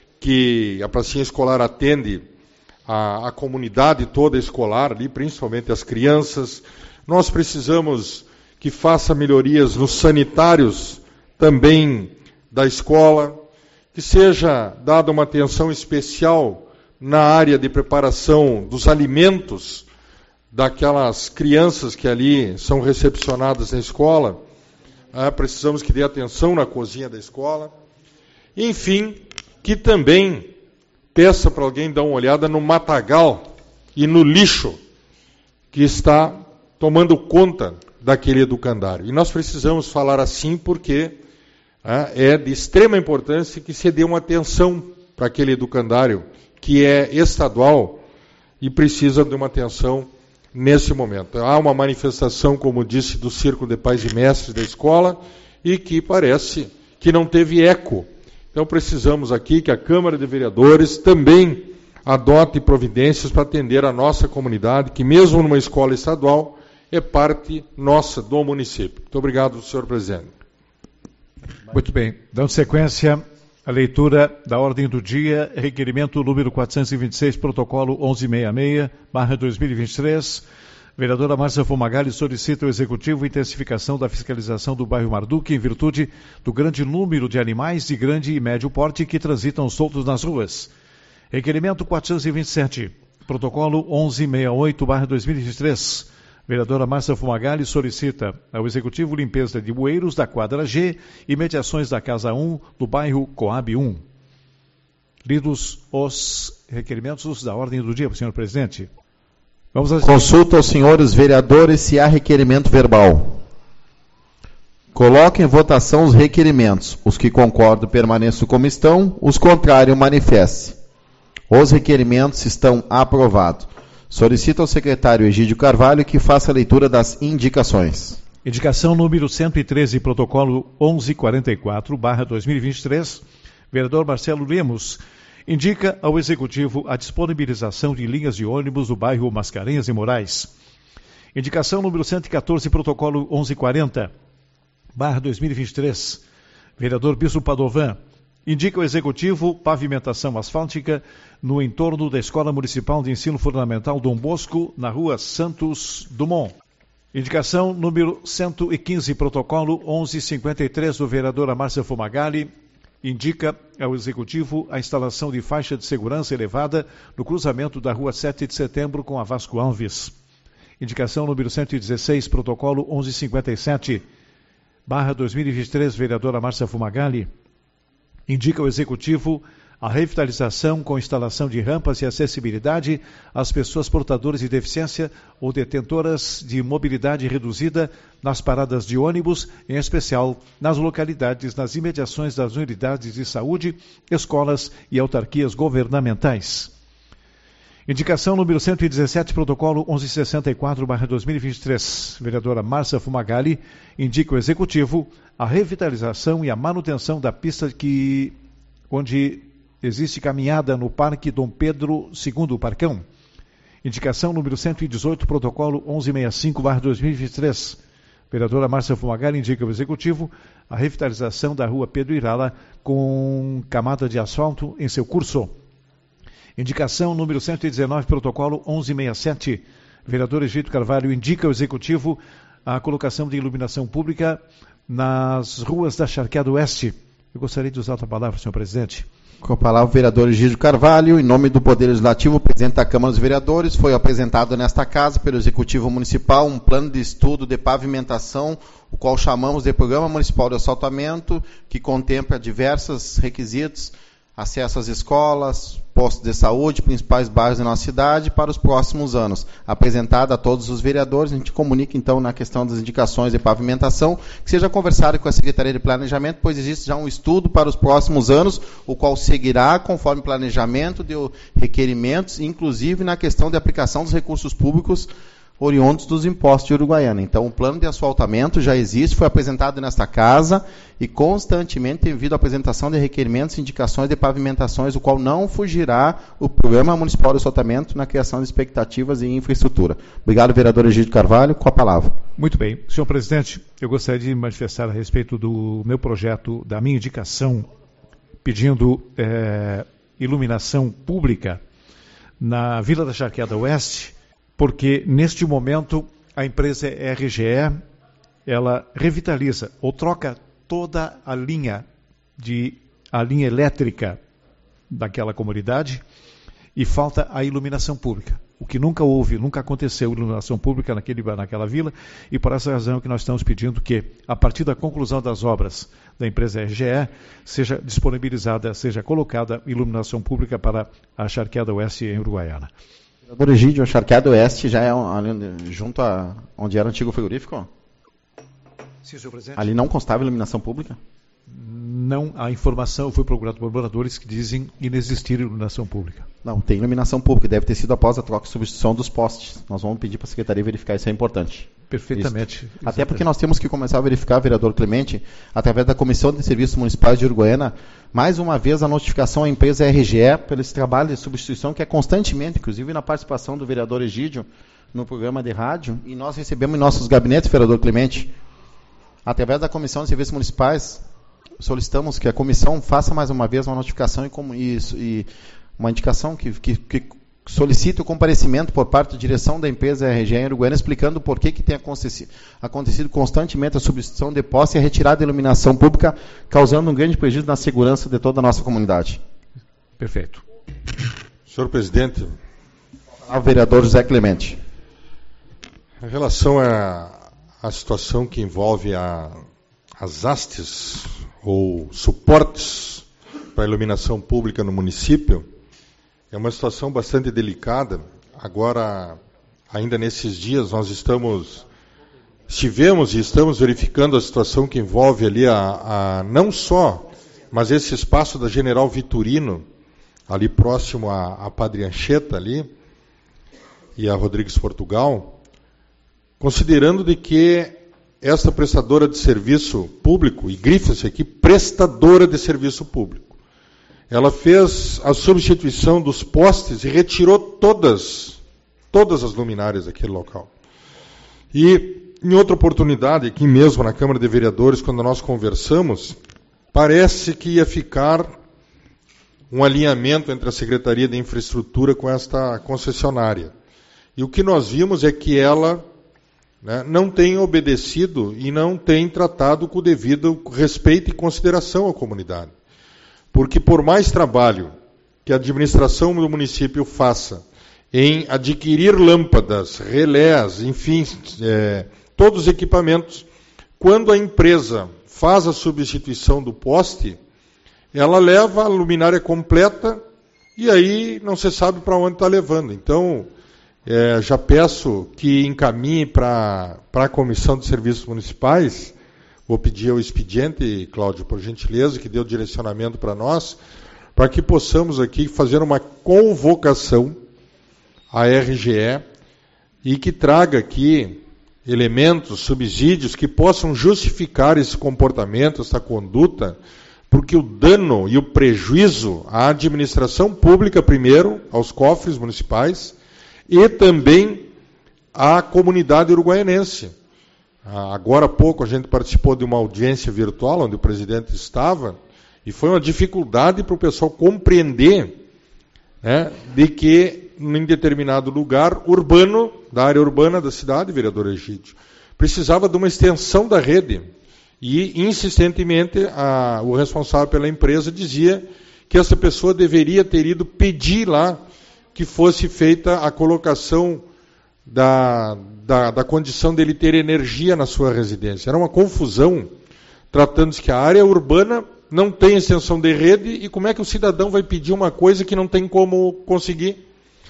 que a pracinha escolar atende a, a comunidade toda escolar, ali, principalmente as crianças. Nós precisamos que faça melhorias nos sanitários também da escola, que seja dada uma atenção especial na área de preparação dos alimentos daquelas crianças que ali são recepcionadas na escola. Ah, precisamos que dê atenção na cozinha da escola. Enfim, que também peça para alguém dar uma olhada no matagal e no lixo que está tomando conta daquele educandário. E nós precisamos falar assim porque ah, é de extrema importância que se dê uma atenção para aquele educandário que é estadual e precisa de uma atenção nesse momento. Há uma manifestação, como disse, do Círculo de Pais e Mestres da escola e que parece que não teve eco. Então precisamos aqui que a Câmara de Vereadores também adote providências para atender a nossa comunidade, que mesmo numa escola estadual é parte nossa do município. Muito obrigado, senhor presidente. Muito bem. Dando sequência à leitura da ordem do dia, requerimento número quatrocentos e vinte e seis, protocolo onze sessenta e seis, barra dois mil e vinte e três. Vereadora Márcia Fumagalli solicita ao Executivo intensificação da fiscalização do bairro Marduque em virtude do grande número de animais de grande e médio porte que transitam soltos nas ruas. Requerimento quatrocentos e vinte e sete, protocolo onze sessenta e oito, barra dois mil e vinte e três. Vereadora Márcia Fumagalli solicita ao Executivo limpeza de bueiros da quadra G e mediações da Casa um, do bairro Coab um. Lidos os requerimentos da ordem do dia, senhor presidente. Vamos às... Consulta aos senhores vereadores se há requerimento verbal. Coloque em votação os requerimentos. Os que concordam permaneçam como estão, os contrários manifestem. Os requerimentos estão aprovados. Solicito ao secretário Egídio Carvalho que faça a leitura das indicações. Indicação número cento e treze, protocolo onze quarenta e quatro, barra dois mil e vinte e três, vereador Marcelo Lemos, indica ao Executivo a disponibilização de linhas de ônibus do bairro Mascarenhas e Moraes. Indicação número cento e quatorze, protocolo onze quarenta, barra dois mil e vinte e três, vereador Bispo Padovan, indica ao Executivo pavimentação asfáltica no entorno da Escola Municipal de Ensino Fundamental Dom Bosco, na rua Santos Dumont. Indicação número cento e quinze, protocolo onze cinquenta e três, do vereador Márcia Fumagalli, indica ao Executivo a instalação de faixa de segurança elevada no cruzamento da rua sete de setembro com a Vasco Alves. Indicação número cento e dezesseis, protocolo onze cinquenta e sete, barra dois mil e vinte e três, vereadora Márcia Fumagalli, indica ao Executivo a revitalização com instalação de rampas e acessibilidade às pessoas portadoras de deficiência ou detentoras de mobilidade reduzida nas paradas de ônibus, em especial nas localidades nas imediações das unidades de saúde, escolas e autarquias governamentais. Indicação número cento e dezessete, protocolo onze sessenta e quatro, barra dois mil e vinte e três, vereadora Márcia Fumagalli, indica ao Executivo a revitalização e a manutenção da pista que, onde existe caminhada no Parque Dom Pedro segundo Parcão. Indicação número cento e dezoito, protocolo onze sessenta e cinco, barra dois mil e vinte e três. Vereadora Márcia Fumagalli indica ao Executivo a revitalização da rua Pedro Irala com camada de asfalto em seu curso. Indicação número cento e dezenove, protocolo onze sessenta e sete. Vereador Egídio Carvalho indica ao Executivo a colocação de iluminação pública nas ruas da Charqueada Oeste. Eu gostaria de usar outra palavra, senhor presidente. Com a palavra o vereador Egídio Carvalho, em nome do Poder Legislativo, o presidente da Câmara dos Vereadores, foi apresentado nesta casa pelo Executivo Municipal um plano de estudo de pavimentação, o qual chamamos de Programa Municipal de Asfaltamento, que contempla diversos requisitos, acesso às escolas, postos de saúde, principais bairros da nossa cidade para os próximos anos. Apresentado a todos os vereadores, a gente comunica então na questão das indicações de pavimentação, que seja conversado com a Secretaria de Planejamento, pois existe já um estudo para os próximos anos, o qual seguirá conforme planejamento de requerimentos, inclusive na questão de aplicação dos recursos públicos oriundos dos impostos de Uruguaiana. Então, o plano de asfaltamento já existe, foi apresentado nesta casa e constantemente tem havido a apresentação de requerimentos e indicações de pavimentações, o qual não fugirá o Programa Municipal de Asfaltamento na criação de expectativas e infraestrutura. Obrigado, vereador Egídio Carvalho. Com a palavra. Muito bem. Senhor presidente, eu gostaria de manifestar a respeito do meu projeto, da minha indicação, pedindo é, iluminação pública na Vila da Charqueada Oeste, porque neste momento a empresa R G E, ela revitaliza ou troca toda a linha de a linha elétrica daquela comunidade e falta a iluminação pública. O que nunca houve, nunca aconteceu iluminação pública naquele, naquela vila, e por essa razão que nós estamos pedindo que, a partir da conclusão das obras da empresa R G E, seja disponibilizada, seja colocada iluminação pública para a Charqueada Oeste em Uruguaiana. Vereador Egídio, a Charqueada Oeste já é ali, junto a onde era o antigo frigorífico? Sim, senhor presidente. Ali não constava iluminação pública? Não, a informação foi procurada por moradores que dizem inexistir iluminação pública. Não, tem iluminação pública, deve ter sido após a troca e substituição dos postes. Nós vamos pedir para a Secretaria verificar, isso é importante. Perfeitamente. Até porque nós temos que começar a verificar, vereador Clemente, através da Comissão de Serviços Municipais de Uruguaiana, mais uma vez a notificação à empresa R G E pelo esse trabalho de substituição que é constantemente, inclusive na participação do vereador Egídio no programa de rádio, e nós recebemos em nossos gabinetes, vereador Clemente, através da Comissão de Serviços Municipais, solicitamos que a comissão faça mais uma vez uma notificação e, como, e, e uma indicação que, que, que solicite o comparecimento por parte da direção da empresa R G E em Uruguaiana, explicando por que, que tem acontecido, acontecido constantemente a substituição de poste e a retirada da iluminação pública, causando um grande prejuízo na segurança de toda a nossa comunidade. Perfeito. Senhor presidente, ao vereador José Clemente. Em relação à, à situação que envolve a, as hastes ou suportes para a iluminação pública no município é uma situação bastante delicada. Agora, ainda nesses dias, nós estamos, estivemos e estamos verificando a situação que envolve ali a, a não só, mas esse espaço da General Vitorino, ali próximo à, à Padre Anchieta ali, e a Rodrigues Portugal, considerando de que esta prestadora de serviço público, e grifa-se aqui, prestadora de serviço público, ela fez a substituição dos postes e retirou todas, todas as luminárias daquele local. E, em outra oportunidade, aqui mesmo na Câmara de Vereadores, quando nós conversamos, parece que ia ficar um alinhamento entre a Secretaria de Infraestrutura com esta concessionária. E o que nós vimos é que ela, né, não tem obedecido e não tem tratado com o devido respeito e consideração à comunidade. Porque por mais trabalho que a administração do município faça em adquirir lâmpadas, relés, enfim, é, todos os equipamentos, quando a empresa faz a substituição do poste, ela leva a luminária completa e aí não se sabe para onde está levando. Então, é, já peço que encaminhe para a Comissão de Serviços Municipais. Vou pedir ao expediente, Cláudio, por gentileza, que dê o direcionamento para nós, para que possamos aqui fazer uma convocação à R G E e que traga aqui elementos, subsídios que possam justificar esse comportamento, essa conduta, porque o dano e o prejuízo à administração pública, primeiro, aos cofres municipais, e também à comunidade uruguaianense. Agora há pouco a gente participou de uma audiência virtual, onde o presidente estava, e foi uma dificuldade para o pessoal compreender, né, de que em determinado lugar urbano, da área urbana da cidade, vereador Egídio, precisava de uma extensão da rede. E, insistentemente, a, o responsável pela empresa dizia que essa pessoa deveria ter ido pedir lá que fosse feita a colocação Da, da, da condição dele ter energia na sua residência. Era uma confusão, tratando-se que a área urbana não tem extensão de rede, e como é que o cidadão vai pedir uma coisa que não tem como conseguir?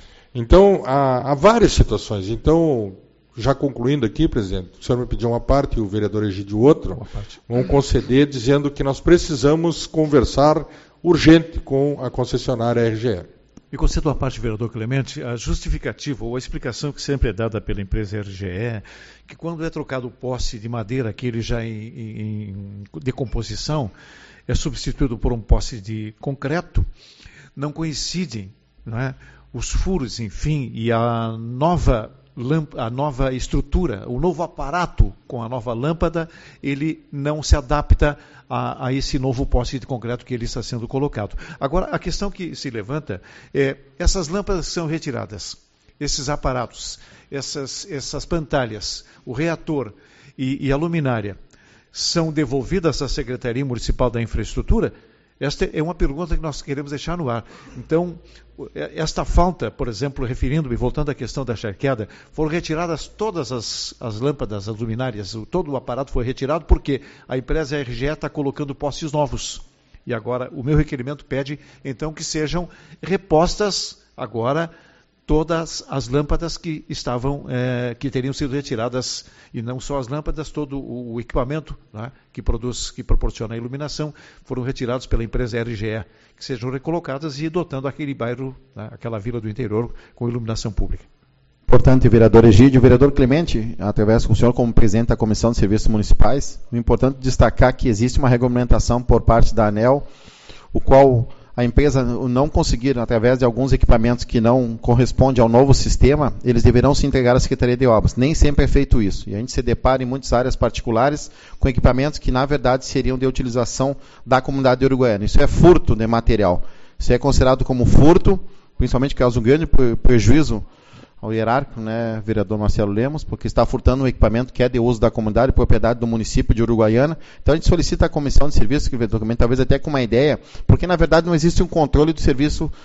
Então, há, há várias situações. Então, já concluindo aqui, presidente, o senhor me pediu uma parte e o vereador Egídio outra, vamos conceder dizendo que nós precisamos conversar urgente com a concessionária R G E. E concedo a parte, vereador Clemente, a justificativa ou a explicação que sempre é dada pela empresa R G E, que quando é trocado o poste de madeira, aquele já em, em, em decomposição, é substituído por um poste de concreto, não coincidem, não é, os furos, enfim, e a nova, a nova estrutura, o novo aparato com a nova lâmpada, ele não se adapta A, a esse novo poste de concreto que ele está sendo colocado. Agora, a questão que se levanta é, essas lâmpadas são retiradas, esses aparatos, essas, essas pantalhas, o reator e, e a luminária são devolvidas à Secretaria Municipal da Infraestrutura? Esta é uma pergunta que nós queremos deixar no ar. Então, esta falta, por exemplo, referindo-me, voltando à questão da charqueada, foram retiradas todas as, as lâmpadas, as luminárias, o, todo o aparato foi retirado porque a empresa R G E está colocando postes novos. E agora o meu requerimento pede, então, que sejam repostas agora todas as lâmpadas que estavam, é, que teriam sido retiradas, e não só as lâmpadas, todo o equipamento, né, que produz, que proporciona a iluminação, foram retirados pela empresa R G E, que sejam recolocadas e dotando aquele bairro, né, aquela vila do interior, com iluminação pública. Importante, vereador Egídio. Vereador Clemente, através do senhor como presidente da Comissão de Serviços Municipais, é importante destacar que existe uma regulamentação por parte da ANEEL, o qual a empresa não conseguir, através de alguns equipamentos que não correspondem ao novo sistema, eles deverão se entregar à Secretaria de Obras. Nem sempre é feito isso. E a gente se depara em muitas áreas particulares com equipamentos que, na verdade, seriam de utilização da comunidade uruguaiana. Isso é furto de material. Isso é considerado como furto, principalmente causa um grande prejuízo ao hierárquico, né, vereador Marcelo Lemos, porque está furtando um equipamento que é de uso da comunidade, propriedade do município de Uruguaiana. Então a gente solicita a comissão de serviços, que talvez até com uma ideia, porque na verdade não existe um controle do serviço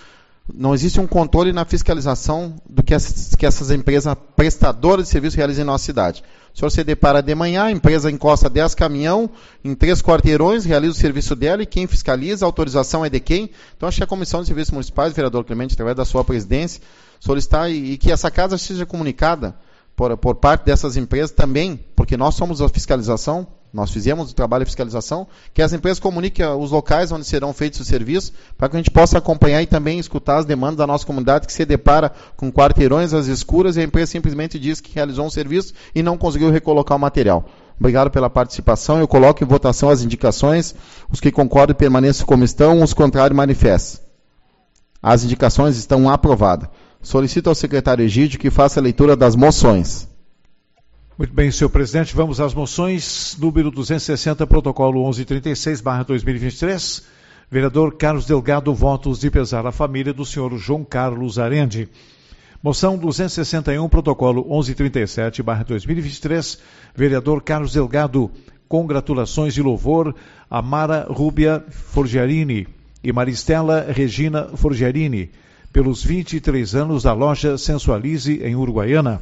Não existe um controle na fiscalização do que essas, que essas empresas prestadoras de serviço realizam em nossa cidade. O senhor se depara de manhã, a empresa encosta dez caminhão em três quarteirões, realiza o serviço dela e quem fiscaliza, a autorização é de quem? Então, acho que a Comissão de Serviços Municipais, vereador Clemente, através da sua presidência, solicitar e, e que essa casa seja comunicada por, por parte dessas empresas também, porque nós somos a fiscalização, nós fizemos o trabalho de fiscalização, que as empresas comuniquem os locais onde serão feitos os serviços, para que a gente possa acompanhar e também escutar as demandas da nossa comunidade, que se depara com quarteirões às escuras e a empresa simplesmente diz que realizou um serviço e não conseguiu recolocar o material. Obrigado pela participação. Eu coloco em votação as indicações. Os que concordam permaneçam como estão, os contrários manifestem. As indicações estão aprovadas. Solicito ao secretário Egídio que faça a leitura das moções. Muito bem, senhor presidente, vamos às moções. Número duzentos e sessenta, protocolo onze trinta e seis barra dois mil e vinte e três. Vereador Carlos Delgado, votos de pesar à família do senhor João Carlos Arende. Moção duzentos e sessenta e um, protocolo onze trinta e sete barra dois mil e vinte e três. Vereador Carlos Delgado, congratulações e louvor a Mara Rúbia Forgiarini e Maristela Regina Forgiarini pelos vinte e três anos da loja Sensualize em Uruguaiana.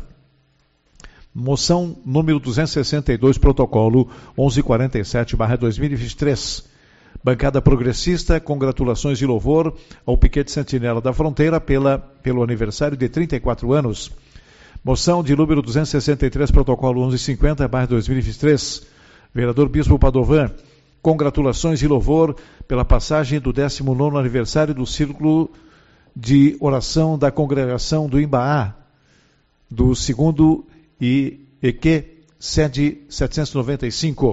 Moção número duzentos e sessenta e dois, protocolo onze quarenta e sete barra dois mil e vinte e três. Bancada progressista, congratulações e louvor ao Piquete Sentinela da Fronteira pela, pelo aniversário de trinta e quatro anos. Moção de número duzentos e sessenta e três, protocolo onze cinquenta barra dois mil e vinte e três. Vereador Bispo Padovan, congratulações e louvor pela passagem do décimo nono aniversário do Círculo de Oração da Congregação do Imbaá, do segundo e E Q, sede setecentos e noventa e cinco.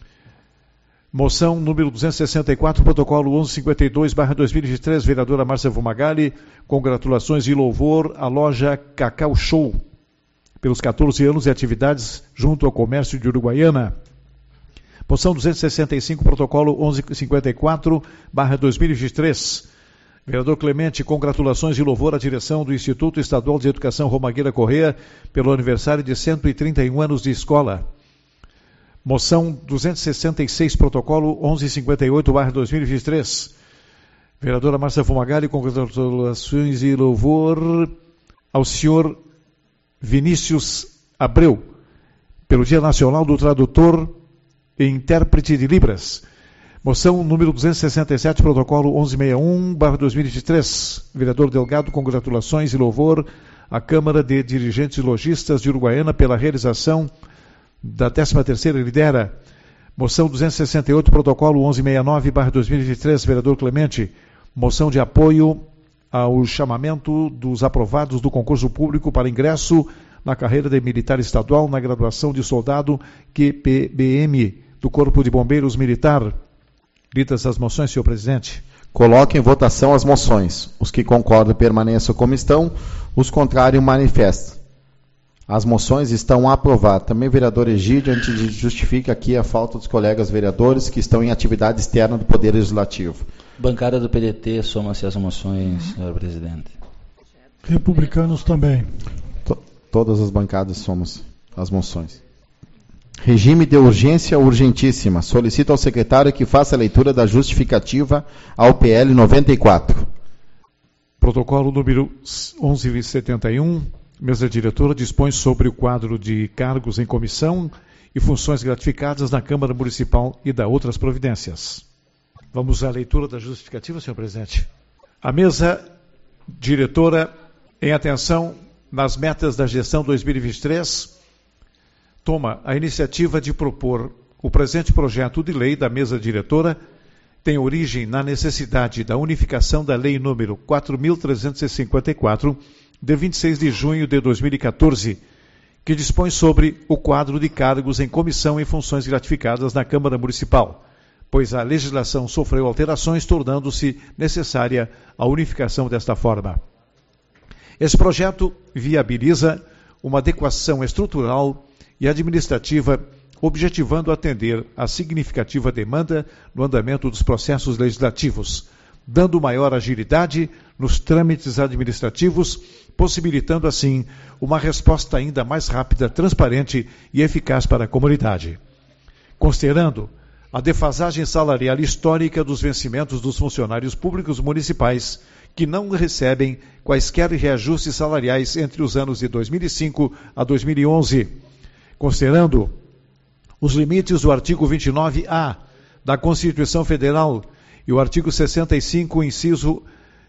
Moção número duzentos e sessenta e quatro, protocolo onze cinquenta e dois barra dois mil e vinte e três, vereadora Márcia Fumagalli, congratulações e louvor à loja Cacau Show, pelos quatorze anos de atividades junto ao comércio de Uruguaiana. Moção duzentos e sessenta e cinco, protocolo onze cinquenta e quatro barra dois mil e vinte e três. Vereador Clemente, congratulações e louvor à direção do Instituto Estadual de Educação Romagueira Corrêa pelo aniversário de cento e trinta e um anos de escola. Moção duzentos e sessenta e seis, protocolo onze cinquenta e oito barra dois mil e vinte e três. Vereadora Márcia Fumagalli, congratulações e louvor ao senhor Vinícius Abreu pelo Dia Nacional do Tradutor e Intérprete de Libras. Moção número duzentos e sessenta e sete, protocolo onze sessenta e um barra dois mil e vinte e três. Vereador Delgado, congratulações e louvor à Câmara de Dirigentes Logistas de Uruguaiana pela realização da décima terceira Lidera. Moção duzentos e sessenta e oito, protocolo onze sessenta e nove barra dois mil e vinte e três. Vereador Clemente, moção de apoio ao chamamento dos aprovados do concurso público para ingresso na carreira de militar estadual na graduação de soldado Q P B M do Corpo de Bombeiros Militar. Lidas as moções, senhor presidente. Coloque em votação as moções. Os que concordam permaneçam como estão, os contrários manifestam. As moções estão aprovadas. Também, vereador Egídio, a gente justifica aqui a falta dos colegas vereadores que estão em atividade externa do Poder Legislativo. Bancada do P D T, soma-se as moções, senhor presidente. Republicanos também. To- todas as bancadas somos as moções. Regime de urgência urgentíssima. Solicito ao secretário que faça a leitura da justificativa ao P L noventa e quatro. Protocolo número onze setenta e um. Mesa diretora dispõe sobre o quadro de cargos em comissão e funções gratificadas na Câmara Municipal e da outras providências. Vamos à leitura da justificativa, senhor presidente. A mesa diretora, em atenção nas metas da gestão dois mil e vinte e três, toma a iniciativa de propor o presente projeto de lei da mesa diretora, tem origem na necessidade da unificação da lei número quatro mil trezentos e cinquenta e quatro, de vinte e seis de junho de dois mil e quatorze, que dispõe sobre o quadro de cargos em comissão e funções gratificadas na Câmara Municipal, pois a legislação sofreu alterações, tornando-se necessária a unificação desta forma. Esse projeto viabiliza uma adequação estrutural e administrativa, objetivando atender a significativa demanda no andamento dos processos legislativos, dando maior agilidade nos trâmites administrativos, possibilitando assim uma resposta ainda mais rápida, transparente e eficaz para a comunidade. Considerando a defasagem salarial histórica dos vencimentos dos funcionários públicos municipais, que não recebem quaisquer reajustes salariais entre os anos de dois mil e cinco a dois mil e onze, considerando os limites do artigo vinte e nove A da Constituição Federal e o artigo sessenta e cinco, inciso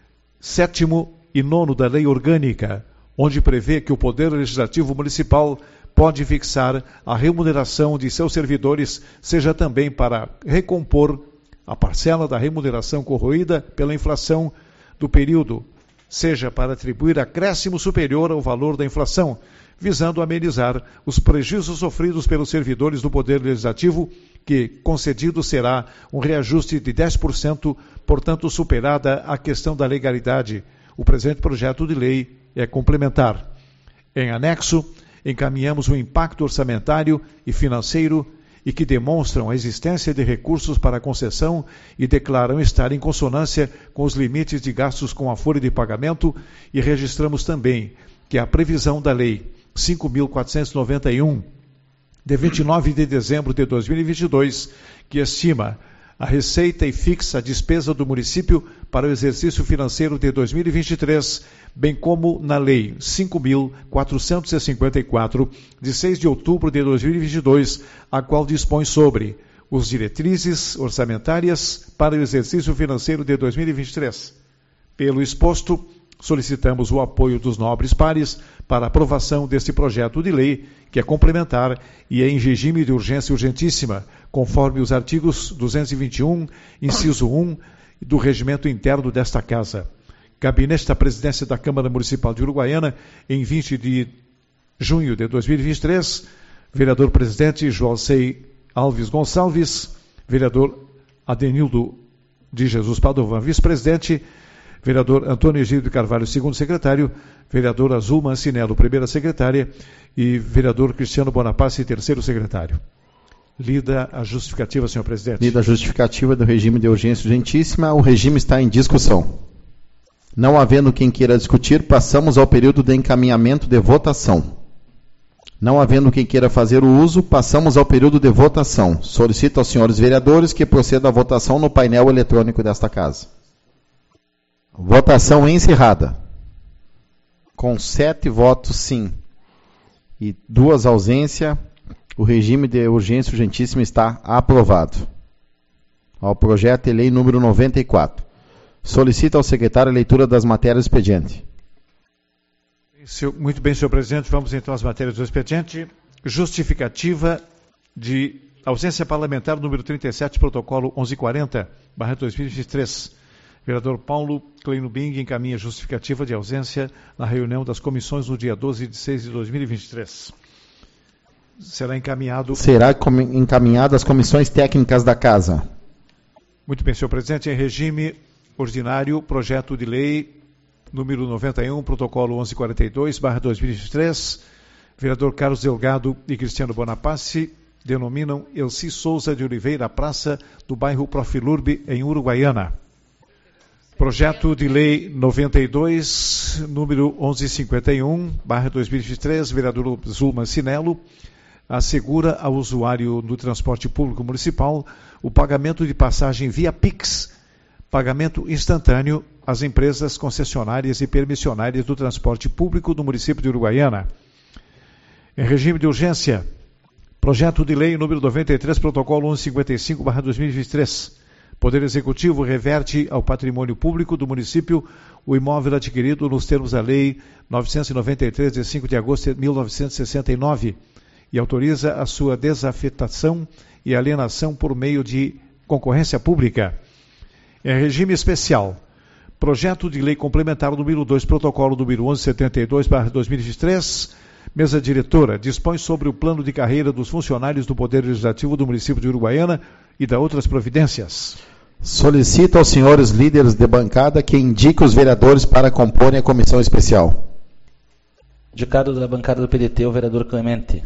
sétimo e nono da Lei Orgânica, onde prevê que o Poder Legislativo Municipal pode fixar a remuneração de seus servidores, seja também para recompor a parcela da remuneração corroída pela inflação do período, seja para atribuir acréscimo superior ao valor da inflação, visando amenizar os prejuízos sofridos pelos servidores do Poder Legislativo, que concedido será um reajuste de dez por cento, portanto superada a questão da legalidade. O presente projeto de lei é complementar. Em anexo, encaminhamos o impacto orçamentário e financeiro e que demonstram a existência de recursos para a concessão e declaram estar em consonância com os limites de gastos com a folha de pagamento, e registramos também que a previsão da Lei cinco mil quatrocentos e noventa e um, de vinte e nove de dezembro de dois mil e vinte e dois, que estima a receita e fixa a despesa do município para o exercício financeiro de dois mil e vinte e três, bem como na Lei cinco mil quatrocentos e cinquenta e quatro, de seis de outubro de dois mil e vinte e dois, a qual dispõe sobre os diretrizes orçamentárias para o exercício financeiro de dois mil e vinte e três. Pelo exposto, solicitamos o apoio dos nobres pares para a aprovação deste projeto de lei, que é complementar e é em regime de urgência urgentíssima, conforme os artigos duzentos e vinte e um, inciso um, do regimento interno desta Casa. Gabinete da Presidência da Câmara Municipal de Uruguaiana, em vinte de junho de dois mil e vinte e três, vereador presidente Joalcei Alves Gonçalves, vereador Adenildo de Jesus Padovan, vice-presidente, vereador Antônio Egídio de Carvalho, segundo secretário, vereador Azul Mancinello, primeira secretária, e vereador Cristiano Bonaparte, terceiro secretário. Lida a justificativa, senhor presidente. Lida a justificativa do regime de urgência urgentíssima. O regime está em discussão. Não havendo quem queira discutir, passamos ao período de encaminhamento de votação. Não havendo quem queira fazer o uso, passamos ao período de votação. Solicito aos senhores vereadores que proceda à votação no painel eletrônico desta Casa. Votação encerrada. Com sete votos sim e duas ausências, o regime de urgência urgentíssima está aprovado. Ao projeto de lei número noventa e quatro. Solicito ao secretário a leitura das matérias do expediente. Muito bem, senhor presidente. Vamos então às matérias do expediente. Justificativa de ausência parlamentar número trinta e sete, protocolo onze quarenta, barra dois mil e vinte e três. Vereador Paulo Kleino Bing encaminha justificativa de ausência na reunião das comissões no dia doze de seis de dois mil e vinte e três. Será encaminhado... Será encaminhado às comissões técnicas da Casa. Muito bem, senhor presidente. Em regime ordinário, projeto de lei número noventa e um, protocolo onze quarenta e dois, barra dois mil e vinte e três. Vereador Carlos Delgado e Cristiano Bonaparte denominam Elci Souza de Oliveira a praça do bairro Profilurbe, em Uruguaiana. Projeto de lei noventa e dois, número onze cinquenta e um, barra dois mil e vinte e três, vereador Zulma Sinello, assegura ao usuário do transporte público municipal o pagamento de passagem via Pix, pagamento instantâneo às empresas concessionárias e permissionárias do transporte público do município de Uruguaiana. Em regime de urgência, projeto de lei número noventa e três, protocolo onze cinquenta e cinco, barra dois mil e vinte e três. Poder Executivo reverte ao patrimônio público do município o imóvel adquirido nos termos da Lei novecentos e noventa e três, de cinco de agosto de mil novecentos e sessenta e nove, e autoriza a sua desafetação e alienação por meio de concorrência pública. Em regime especial, projeto de lei complementar número dois, protocolo número onze setenta e dois, barra dois mil e vinte e três, mesa diretora, dispõe sobre o plano de carreira dos funcionários do Poder Legislativo do município de Uruguaiana e da outras providências. Solicito aos senhores líderes de bancada que indiquem os vereadores para comporem a comissão especial. Indicado da bancada do P D T, o vereador Clemente.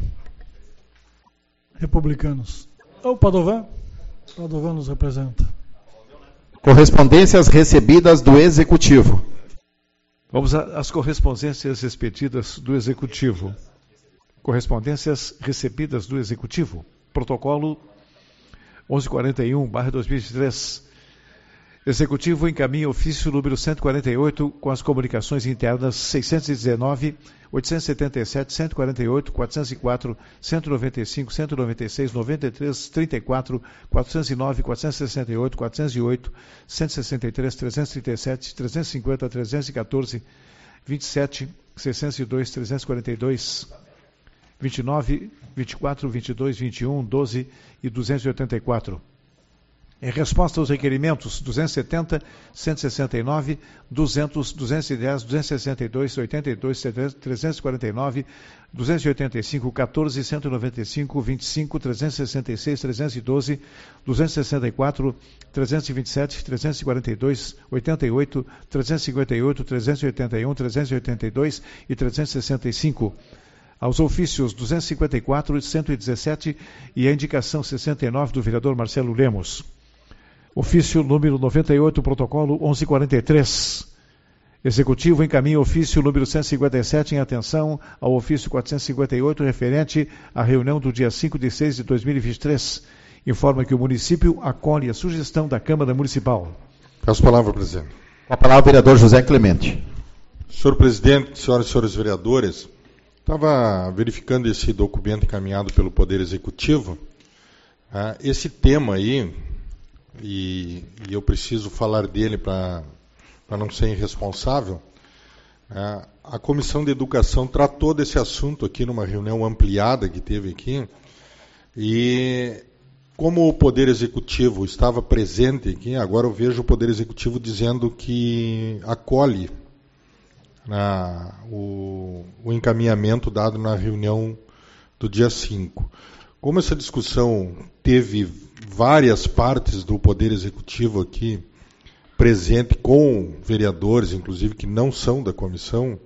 Republicanos. O Padovan. Padovan nos representa. Correspondências recebidas do Executivo. Vamos às correspondências expedidas do Executivo. Correspondências recebidas do Executivo. Protocolo onze quarenta e um, barra dois mil e vinte e três. Executivo encaminha ofício número cento e quarenta e oito com as comunicações internas seiscentos e dezenove, oitocentos e setenta e sete, cento e quarenta e oito, quatrocentos e quatro, cento e noventa e cinco, cento e noventa e seis, noventa e três, trinta e quatro, quatrocentos e nove, quatrocentos e sessenta e oito, quatrocentos e oito, cento e sessenta e três, trezentos e trinta e sete, trezentos e cinquenta, trezentos e quatorze, vinte e sete, seiscentos e dois, trezentos e quarenta e dois, vinte e nove, vinte e quatro, vinte e dois, vinte e um, doze e duzentos e oitenta e quatro. Em resposta aos requerimentos duzentos e setenta, cento e sessenta e nove, duzentos, duzentos e dez, duzentos e sessenta e dois, oitenta e dois, trezentos e quarenta e nove, duzentos e oitenta e cinco, quatorze, cento e noventa e cinco, vinte e cinco, trezentos e sessenta e seis, trezentos e doze, duzentos e sessenta e quatro, trezentos e vinte e sete, trezentos e quarenta e dois, oitenta e oito, trezentos e cinquenta e oito, trezentos e oitenta e um, trezentos e oitenta e dois e trezentos e sessenta e cinco. Aos ofícios duzentos e cinquenta e quatro, cento e dezessete e a indicação sessenta e nove do vereador Marcelo Lemos. Ofício número noventa e oito, protocolo onze quarenta e três. Executivo encaminha ofício número cento e cinquenta e sete em atenção ao ofício quatrocentos e cinquenta e oito referente à reunião do dia cinco de seis de dois mil e vinte e três. Informa que o município acolhe a sugestão da Câmara Municipal. Peço a palavra, presidente. Com a palavra o vereador José Clemente. Senhor presidente, senhoras e senhores vereadores, estava verificando esse documento encaminhado pelo Poder Executivo. Ah, esse tema aí, e, e eu preciso falar dele para não ser irresponsável, ah, a Comissão de Educação tratou desse assunto aqui numa reunião ampliada que teve aqui, e como o Poder Executivo estava presente aqui, agora eu vejo o Poder Executivo dizendo que acolhe na, o, o encaminhamento dado na reunião do dia cinco. Como essa discussão teve várias partes do Poder Executivo aqui presente, com vereadores, inclusive, que não são da comissão,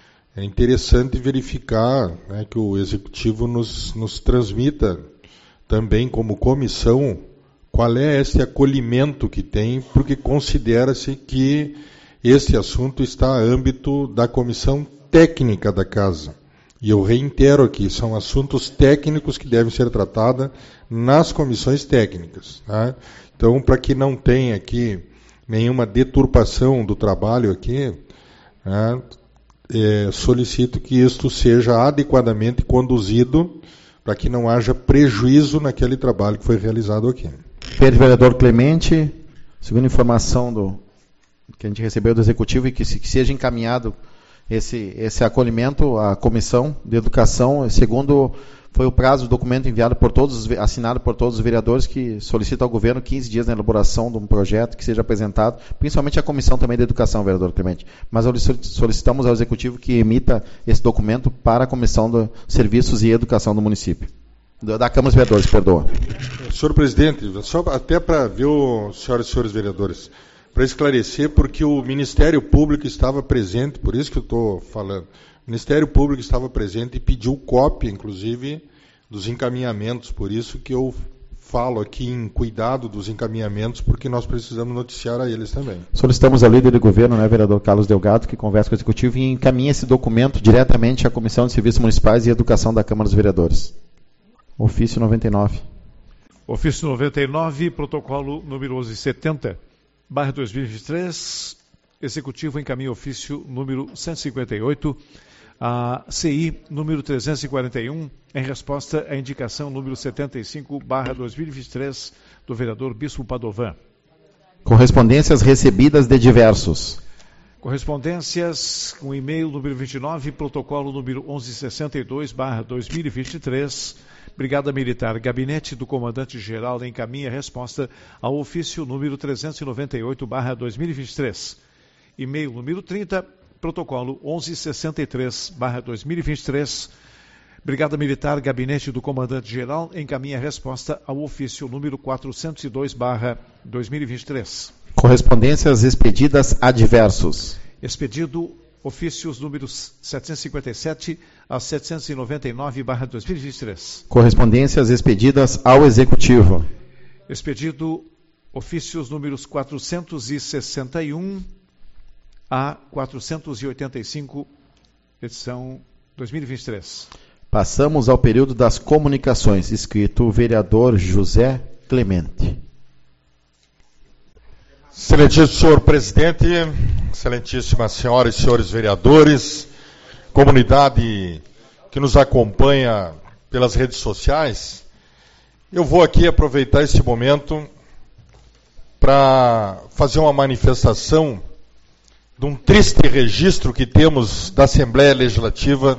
é interessante verificar, né, que o Executivo nos, nos transmita também como comissão qual é esse acolhimento que tem, porque considera-se que esse assunto está a âmbito da comissão técnica da Casa. E eu reitero aqui, são assuntos técnicos que devem ser tratados nas comissões técnicas. Tá? Então, para que não tenha aqui nenhuma deturpação do trabalho aqui, né, é, solicito que isto seja adequadamente conduzido para que não haja prejuízo naquele trabalho que foi realizado aqui. Vereador Clemente, segundo a informação do, que a gente recebeu do Executivo, e que, se, que seja encaminhado esse, esse acolhimento à Comissão de Educação, segundo foi o prazo do documento enviado por todos, assinado por todos os vereadores, que solicita ao governo quinze dias na elaboração de um projeto que seja apresentado, principalmente a Comissão também de Educação, vereador Clemente. Mas solicitamos ao Executivo que emita esse documento para a Comissão de Serviços e Educação do município. Da Câmara dos Vereadores, perdoa. Senhor presidente, só até para ver, o, senhoras e senhores vereadores, para esclarecer, porque o Ministério Público estava presente, por isso que eu estou falando. O Ministério Público estava presente e pediu cópia, inclusive, dos encaminhamentos, por isso que eu falo aqui em cuidado dos encaminhamentos, porque nós precisamos noticiar a eles também. Solicitamos ao líder de governo, né, vereador Carlos Delgado, que converse com o Executivo e encaminhe esse documento diretamente à Comissão de Serviços Municipais e Educação da Câmara dos Vereadores. Ofício noventa e nove. Ofício noventa e nove, protocolo número onze setenta, barra dois mil e vinte e três, Executivo encaminha ofício número cento e cinquenta e oito, a C I número trezentos e quarenta e um, em resposta à indicação número setenta e cinco, barra dois mil e vinte e três, do vereador Bispo Padovan. Correspondências recebidas de diversos. Correspondências com e-mail número vinte e nove, protocolo número onze sessenta e dois, barra dois mil e vinte e três, Brigada Militar, Gabinete do Comandante-Geral encaminha resposta ao ofício número trezentos e noventa e oito, barra dois mil e vinte e três. E-mail número trinta, protocolo onze sessenta e três, barra dois mil e vinte e três. Brigada Militar, Gabinete do Comandante-Geral encaminha resposta ao ofício número quatrocentos e dois, barra dois mil e vinte e três. Correspondências expedidas a diversos. Expedido ofícios números setecentos e cinquenta e sete a setecentos e noventa e nove, barra dois mil e vinte e três. Correspondências expedidas ao Executivo. Expedido ofícios números quatrocentos e sessenta e um a quatrocentos e oitenta e cinco, edição dois mil e vinte e três. Passamos ao período das comunicações, escrito o vereador José Clemente. Excelentíssimo senhor presidente, excelentíssimas senhoras e senhores vereadores, comunidade que nos acompanha pelas redes sociais, eu vou aqui aproveitar esse momento para fazer uma manifestação de um triste registro que temos da Assembleia Legislativa,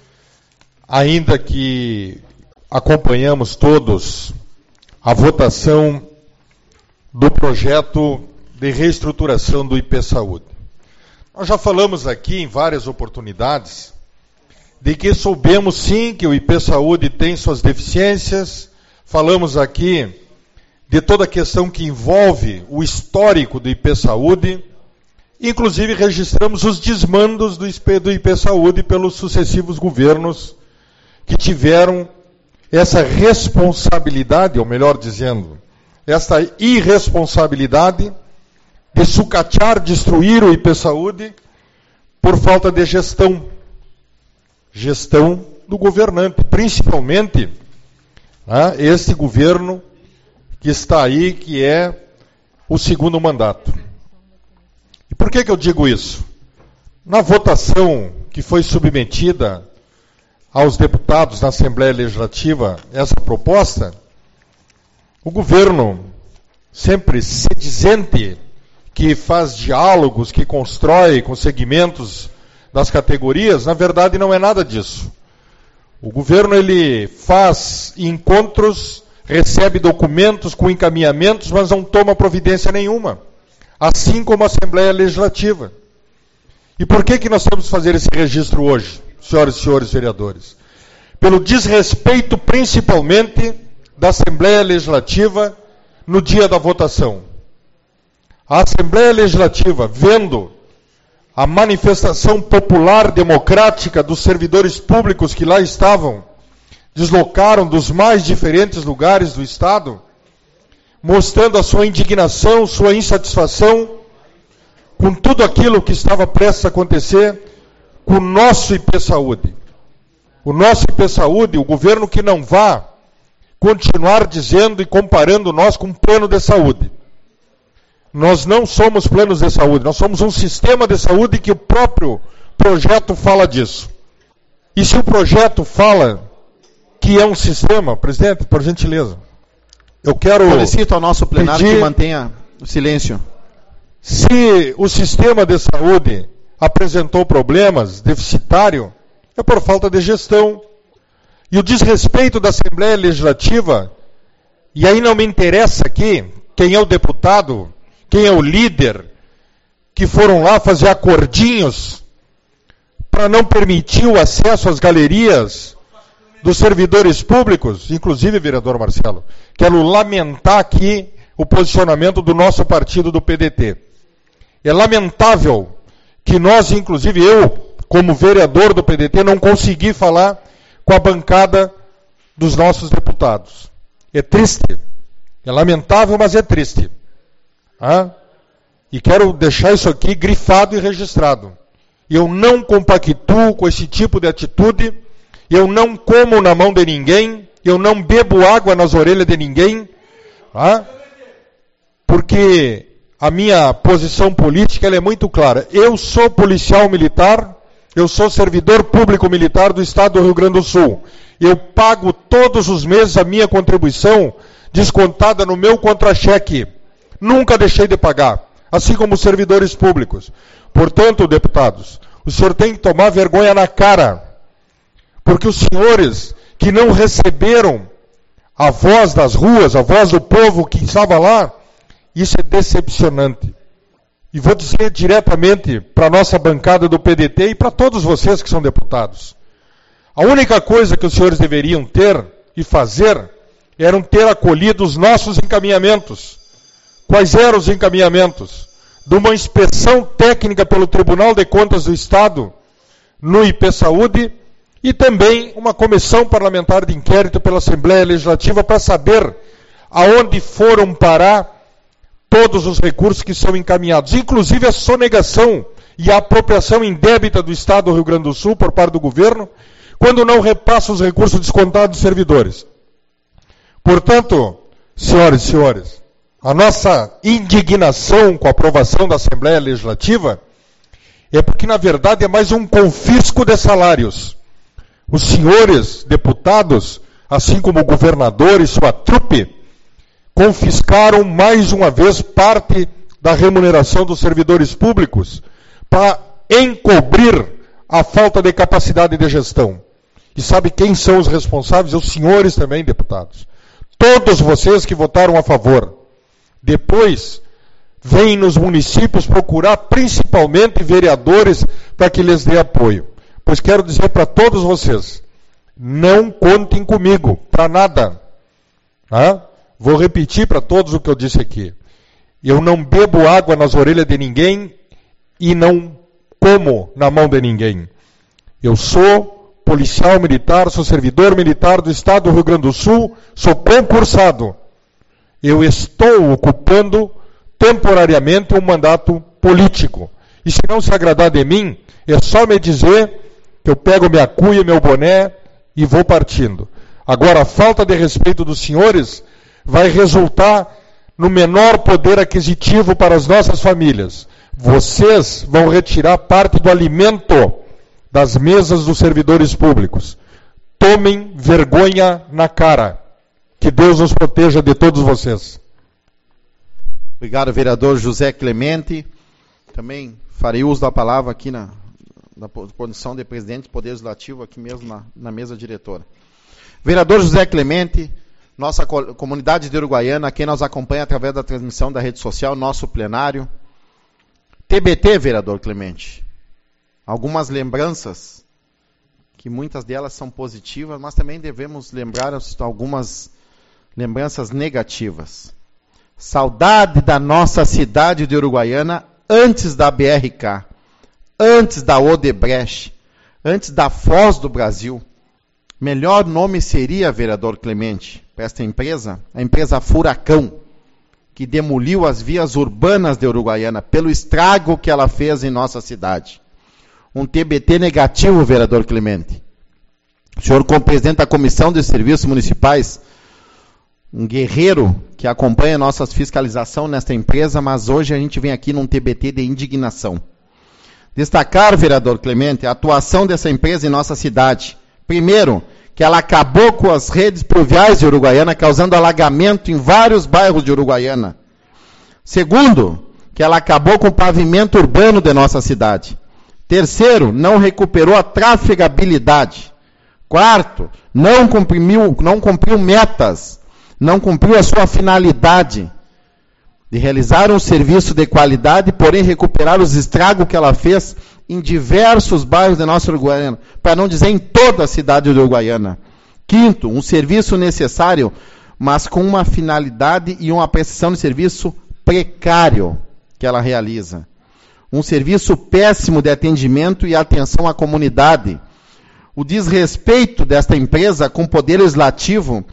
ainda que acompanhamos todos a votação do projeto de reestruturação do I P Saúde. Nós já falamos aqui em várias oportunidades de que soubemos sim que o I P Saúde tem suas deficiências, falamos aqui de toda a questão que envolve o histórico do I P Saúde, inclusive registramos os desmandos do I P Saúde pelos sucessivos governos que tiveram essa responsabilidade, ou melhor dizendo, essa irresponsabilidade de sucatear, destruir o I P Saúde por falta de gestão. Gestão do governante, principalmente né, esse governo que está aí, que é o segundo mandato. E por que que eu digo isso? Na votação que foi submetida aos deputados na Assembleia Legislativa, essa proposta, o governo, sempre se dizente que faz diálogos, que constrói com segmentos das categorias, na verdade não é nada disso. O governo ele faz encontros, recebe documentos com encaminhamentos, mas não toma providência nenhuma, assim como a Assembleia Legislativa. E por que que nós temos que fazer esse registro hoje, senhoras e senhores vereadores? Pelo desrespeito principalmente da Assembleia Legislativa no dia da votação. A Assembleia Legislativa, vendo a manifestação popular democrática dos servidores públicos que lá estavam, deslocaram dos mais diferentes lugares do Estado, mostrando a sua indignação, sua insatisfação com tudo aquilo que estava prestes a acontecer com o nosso I P Saúde. O nosso I P Saúde, o governo que não vá continuar dizendo e comparando nós com um plano de saúde. Nós não somos planos de saúde, nós somos um sistema de saúde que o próprio projeto fala disso. E se o projeto fala que é um sistema, presidente, por gentileza, eu quero solicito ao nosso plenário pedir, que mantenha o silêncio. Se o sistema de saúde apresentou problemas, deficitário, é por falta de gestão. E o desrespeito da Assembleia Legislativa, e aí não me interessa aqui quem é o deputado, quem é o líder, que foram lá fazer acordinhos para não permitir o acesso às galerias dos servidores públicos, inclusive, vereador Marcelo, quero lamentar aqui o posicionamento do nosso partido do P D T. É lamentável que nós, inclusive eu, como vereador do P D T, não consegui falar com a bancada dos nossos deputados. É triste, é lamentável, mas é triste. Ah? E quero deixar isso aqui grifado e registrado. Eu não compactuo com esse tipo de atitude, eu não como na mão de ninguém, eu não bebo água nas orelhas de ninguém, ah? Porque a minha posição política ela é muito clara. Eu sou policial militar, eu sou servidor público militar do Estado do Rio Grande do Sul. Eu pago todos os meses a minha contribuição descontada no meu contra-cheque. Nunca deixei de pagar, assim como os servidores públicos. Portanto, deputados, o senhor tem que tomar vergonha na cara, porque os senhores que não receberam a voz das ruas, a voz do povo que estava lá, isso é decepcionante. E vou dizer diretamente para a nossa bancada do P D T e para todos vocês que são deputados. A única coisa que os senhores deveriam ter e fazer eram ter acolhido os nossos encaminhamentos. Quais eram os encaminhamentos? De uma inspeção técnica pelo Tribunal de Contas do Estado no I P Saúde e também uma comissão parlamentar de inquérito pela Assembleia Legislativa para saber aonde foram parar todos os recursos que são encaminhados, inclusive a sonegação e a apropriação indébita do Estado do Rio Grande do Sul por parte do governo, quando não repassa os recursos descontados dos servidores. Portanto, senhoras e senhores, a nossa indignação com a aprovação da Assembleia Legislativa é porque, na verdade, é mais um confisco de salários. Os senhores deputados, assim como o governador e sua trupe, confiscaram mais uma vez parte da remuneração dos servidores públicos para encobrir a falta de capacidade de gestão. E sabe quem são os responsáveis? Os senhores também, deputados. Todos vocês que votaram a favor. Depois, vêm nos municípios procurar principalmente vereadores para que lhes dê apoio. Pois quero dizer para todos vocês, não contem comigo para nada. Tá? Vou repetir para todos o que eu disse aqui. Eu não bebo água nas orelhas de ninguém e não como na mão de ninguém. Eu sou policial militar, sou servidor militar do Estado do Rio Grande do Sul, sou concursado. Eu estou ocupando temporariamente um mandato político. E se não se agradar de mim, é só me dizer que eu pego minha cuia, meu boné e vou partindo. Agora, a falta de respeito dos senhores vai resultar no menor poder aquisitivo para as nossas famílias. Vocês vão retirar parte do alimento das mesas dos servidores públicos. Tomem vergonha na cara. Que Deus nos proteja de todos vocês. Obrigado, vereador José Clemente. Também farei uso da palavra aqui na, na condição de presidente do Poder Legislativo, aqui mesmo na, na mesa diretora. Vereador José Clemente, nossa co- comunidade de Uruguaiana, quem nos acompanha através da transmissão da rede social, nosso plenário. T B T, vereador Clemente. Algumas lembranças, que muitas delas são positivas, mas também devemos lembrar algumas lembranças negativas. Saudade da nossa cidade de Uruguaiana antes da B R K, antes da Odebrecht, antes da Foz do Brasil. Melhor nome seria, vereador Clemente, para esta empresa, a empresa Furacão, que demoliu as vias urbanas de Uruguaiana pelo estrago que ela fez em nossa cidade. Um T B T negativo, vereador Clemente. O senhor, como presidente da Comissão de Serviços Municipais, um guerreiro que acompanha nossa fiscalização nesta empresa, mas hoje a gente vem aqui num T B T de indignação. Destacar, vereador Clemente, a atuação dessa empresa em nossa cidade. Primeiro, que ela acabou com as redes pluviais de Uruguaiana, causando alagamento em vários bairros de Uruguaiana. Segundo, que ela acabou com o pavimento urbano de nossa cidade. Terceiro, não recuperou a trafegabilidade. Quarto, não cumpriu, não cumpriu metas, não cumpriu a sua finalidade de realizar um serviço de qualidade, porém recuperar os estragos que ela fez em diversos bairros de nossa Uruguaiana, para não dizer em toda a cidade de Uruguaiana. Quinto, um serviço necessário, mas com uma finalidade e uma prestação de serviço precário que ela realiza. Um serviço péssimo de atendimento e atenção à comunidade. O desrespeito desta empresa com o Poder Legislativo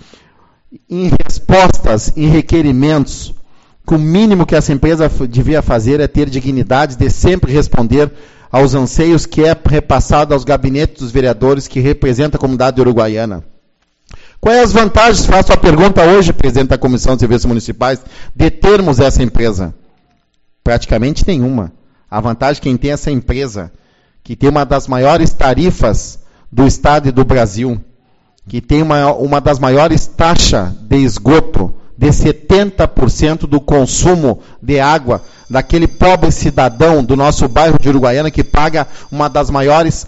em respostas, em requerimentos, que o mínimo que essa empresa devia fazer é ter dignidade de sempre responder aos anseios que é repassado aos gabinetes dos vereadores que representam a comunidade uruguaiana. Quais as vantagens, faço a pergunta hoje, presidente da Comissão de Serviços Municipais, de termos essa empresa? Praticamente nenhuma. A vantagem quem tem essa empresa, que tem uma das maiores tarifas do Estado e do Brasil, que tem uma, uma das maiores taxas de esgoto, de setenta por cento do consumo de água daquele pobre cidadão do nosso bairro de Uruguaiana que paga uma das maiores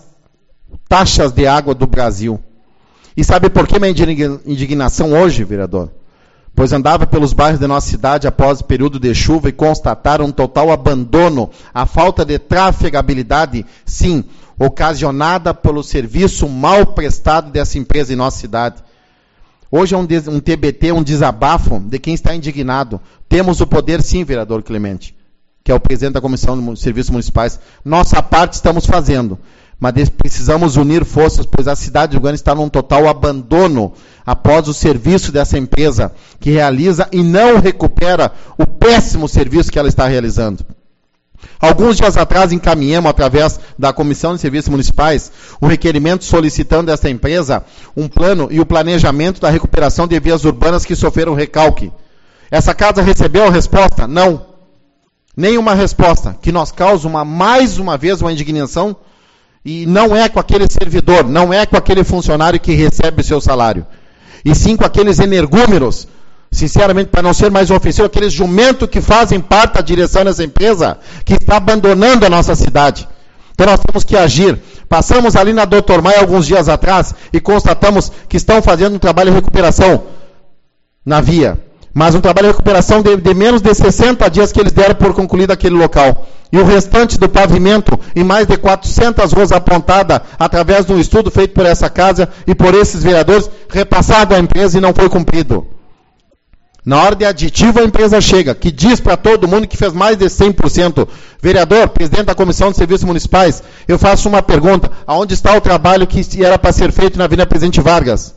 taxas de água do Brasil. E sabe por que minha indignação hoje, vereador? Pois andava pelos bairros da nossa cidade após o período de chuva e constataram um total abandono, a falta de trafegabilidade, sim, ocasionada pelo serviço mal prestado dessa empresa em nossa cidade. Hoje é um, um T B T, um desabafo de quem está indignado. Temos o poder, sim, vereador Clemente, que é o presidente da Comissão de Serviços Municipais. Nossa parte estamos fazendo, mas precisamos unir forças, pois a cidade de Uruguaiana está num total abandono após o serviço dessa empresa, que realiza e não recupera o péssimo serviço que ela está realizando. Alguns dias atrás encaminhamos, através da Comissão de Serviços Municipais, um requerimento solicitando desta empresa um plano e o planejamento da recuperação de vias urbanas que sofreram recalque. Essa casa recebeu a resposta? Não. Nenhuma resposta, que nos causa uma, mais uma vez uma indignação, e não é com aquele servidor, não é com aquele funcionário que recebe o seu salário, e sim com aqueles energúmeros, sinceramente, para não ser mais ofensivo, aqueles jumentos que fazem parte da direção dessa empresa, que está abandonando a nossa cidade. Então nós temos que agir. Passamos ali na doutor Maia alguns dias atrás e constatamos que estão fazendo um trabalho de recuperação na via. Mas um trabalho de recuperação de, de menos de sessenta dias que eles deram por concluído aquele local. E o restante do pavimento, em mais de quatrocentas ruas apontada através de um estudo feito por essa casa e por esses vereadores, repassado à empresa e não foi cumprido. Na hora de aditivo, a empresa chega, que diz para todo mundo que fez mais de cem por cento. Vereador, presidente da Comissão de Serviços Municipais, eu faço uma pergunta. Aonde está o trabalho que era para ser feito na Avenida Presidente Vargas?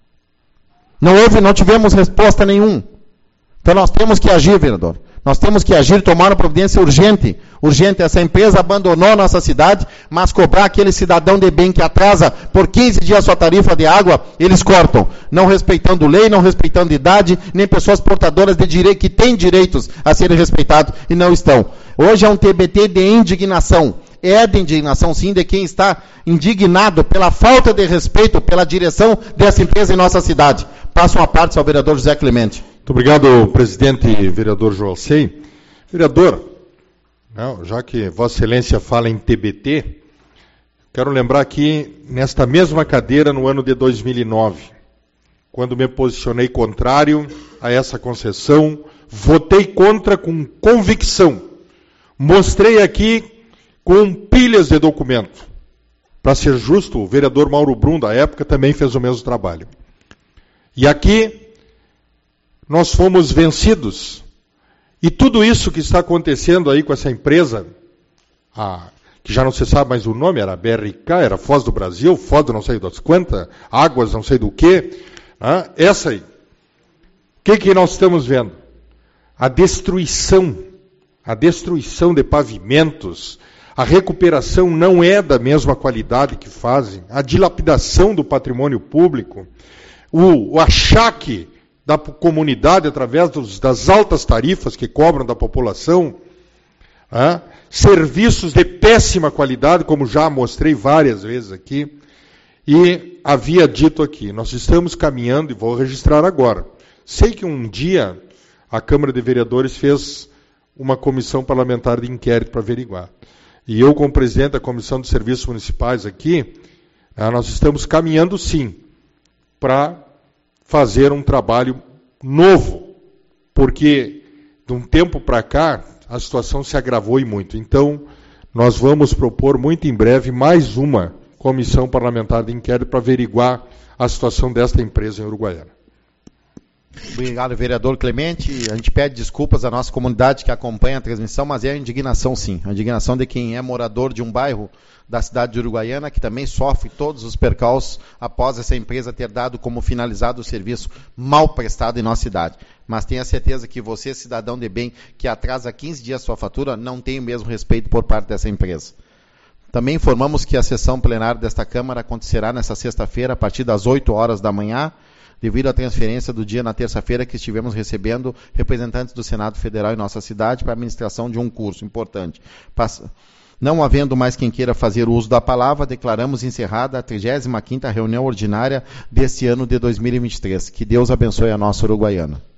Não houve, não tivemos resposta nenhuma. Então nós temos que agir, vereador. Nós temos que agir e tomar uma providência urgente. Urgente. Essa empresa abandonou a nossa cidade, mas cobrar aquele cidadão de bem que atrasa por quinze dias sua tarifa de água, eles cortam. Não respeitando lei, não respeitando idade, nem pessoas portadoras de direito, que têm direitos a serem respeitados e não estão. Hoje é um T B T de indignação. É de indignação, sim, de quem está indignado pela falta de respeito pela direção dessa empresa em nossa cidade. Passo uma parte ao vereador José Clemente. Muito obrigado, presidente e vereador Joalcei. Vereador, não, já que Vossa Excelência fala em T B T, quero lembrar que nesta mesma cadeira, no ano de dois mil e nove, quando me posicionei contrário a essa concessão, votei contra com convicção. Mostrei aqui com pilhas de documento. Para ser justo, o vereador Mauro Brum, da época, também fez o mesmo trabalho. E aqui nós fomos vencidos. E tudo isso que está acontecendo aí com essa empresa, a, que já não se sabe mais o nome, era B R K, era Foz do Brasil, Foz do não sei das quantas, Águas não sei do que, né? Essa aí. O que, que nós estamos vendo? A destruição, a destruição de pavimentos, a recuperação não é da mesma qualidade que fazem, a dilapidação do patrimônio público, o, o achaque da comunidade através dos, das altas tarifas que cobram da população, ah, serviços de péssima qualidade, como já mostrei várias vezes aqui, e havia dito aqui, nós estamos caminhando, e vou registrar agora. Sei que um dia a Câmara de Vereadores fez uma comissão parlamentar de inquérito para averiguar. E eu, como presidente da Comissão de Serviços Municipais aqui, ah, nós estamos caminhando sim para fazer um trabalho novo, porque de um tempo para cá a situação se agravou e muito. Então, nós vamos propor muito em breve mais uma comissão parlamentar de inquérito para averiguar a situação desta empresa em Uruguaiana. Obrigado, vereador Clemente. A gente pede desculpas à nossa comunidade que acompanha a transmissão, mas é a indignação, sim. A indignação de quem é morador de um bairro da cidade de Uruguaiana, que também sofre todos os percalços após essa empresa ter dado como finalizado o serviço mal prestado em nossa cidade. Mas tenha certeza que você, cidadão de bem, que atrasa quinze dias sua fatura, não tem o mesmo respeito por parte dessa empresa. Também informamos que a sessão plenária desta Câmara acontecerá nesta sexta-feira, a partir das oito horas da manhã, devido à transferência do dia na terça-feira que estivemos recebendo representantes do Senado Federal em nossa cidade para a administração de um curso importante. Passa... Não havendo mais quem queira fazer uso da palavra, declaramos encerrada a trigésima quinta reunião ordinária deste ano de dois mil e vinte e três. Que Deus abençoe a nossa Uruguaiana.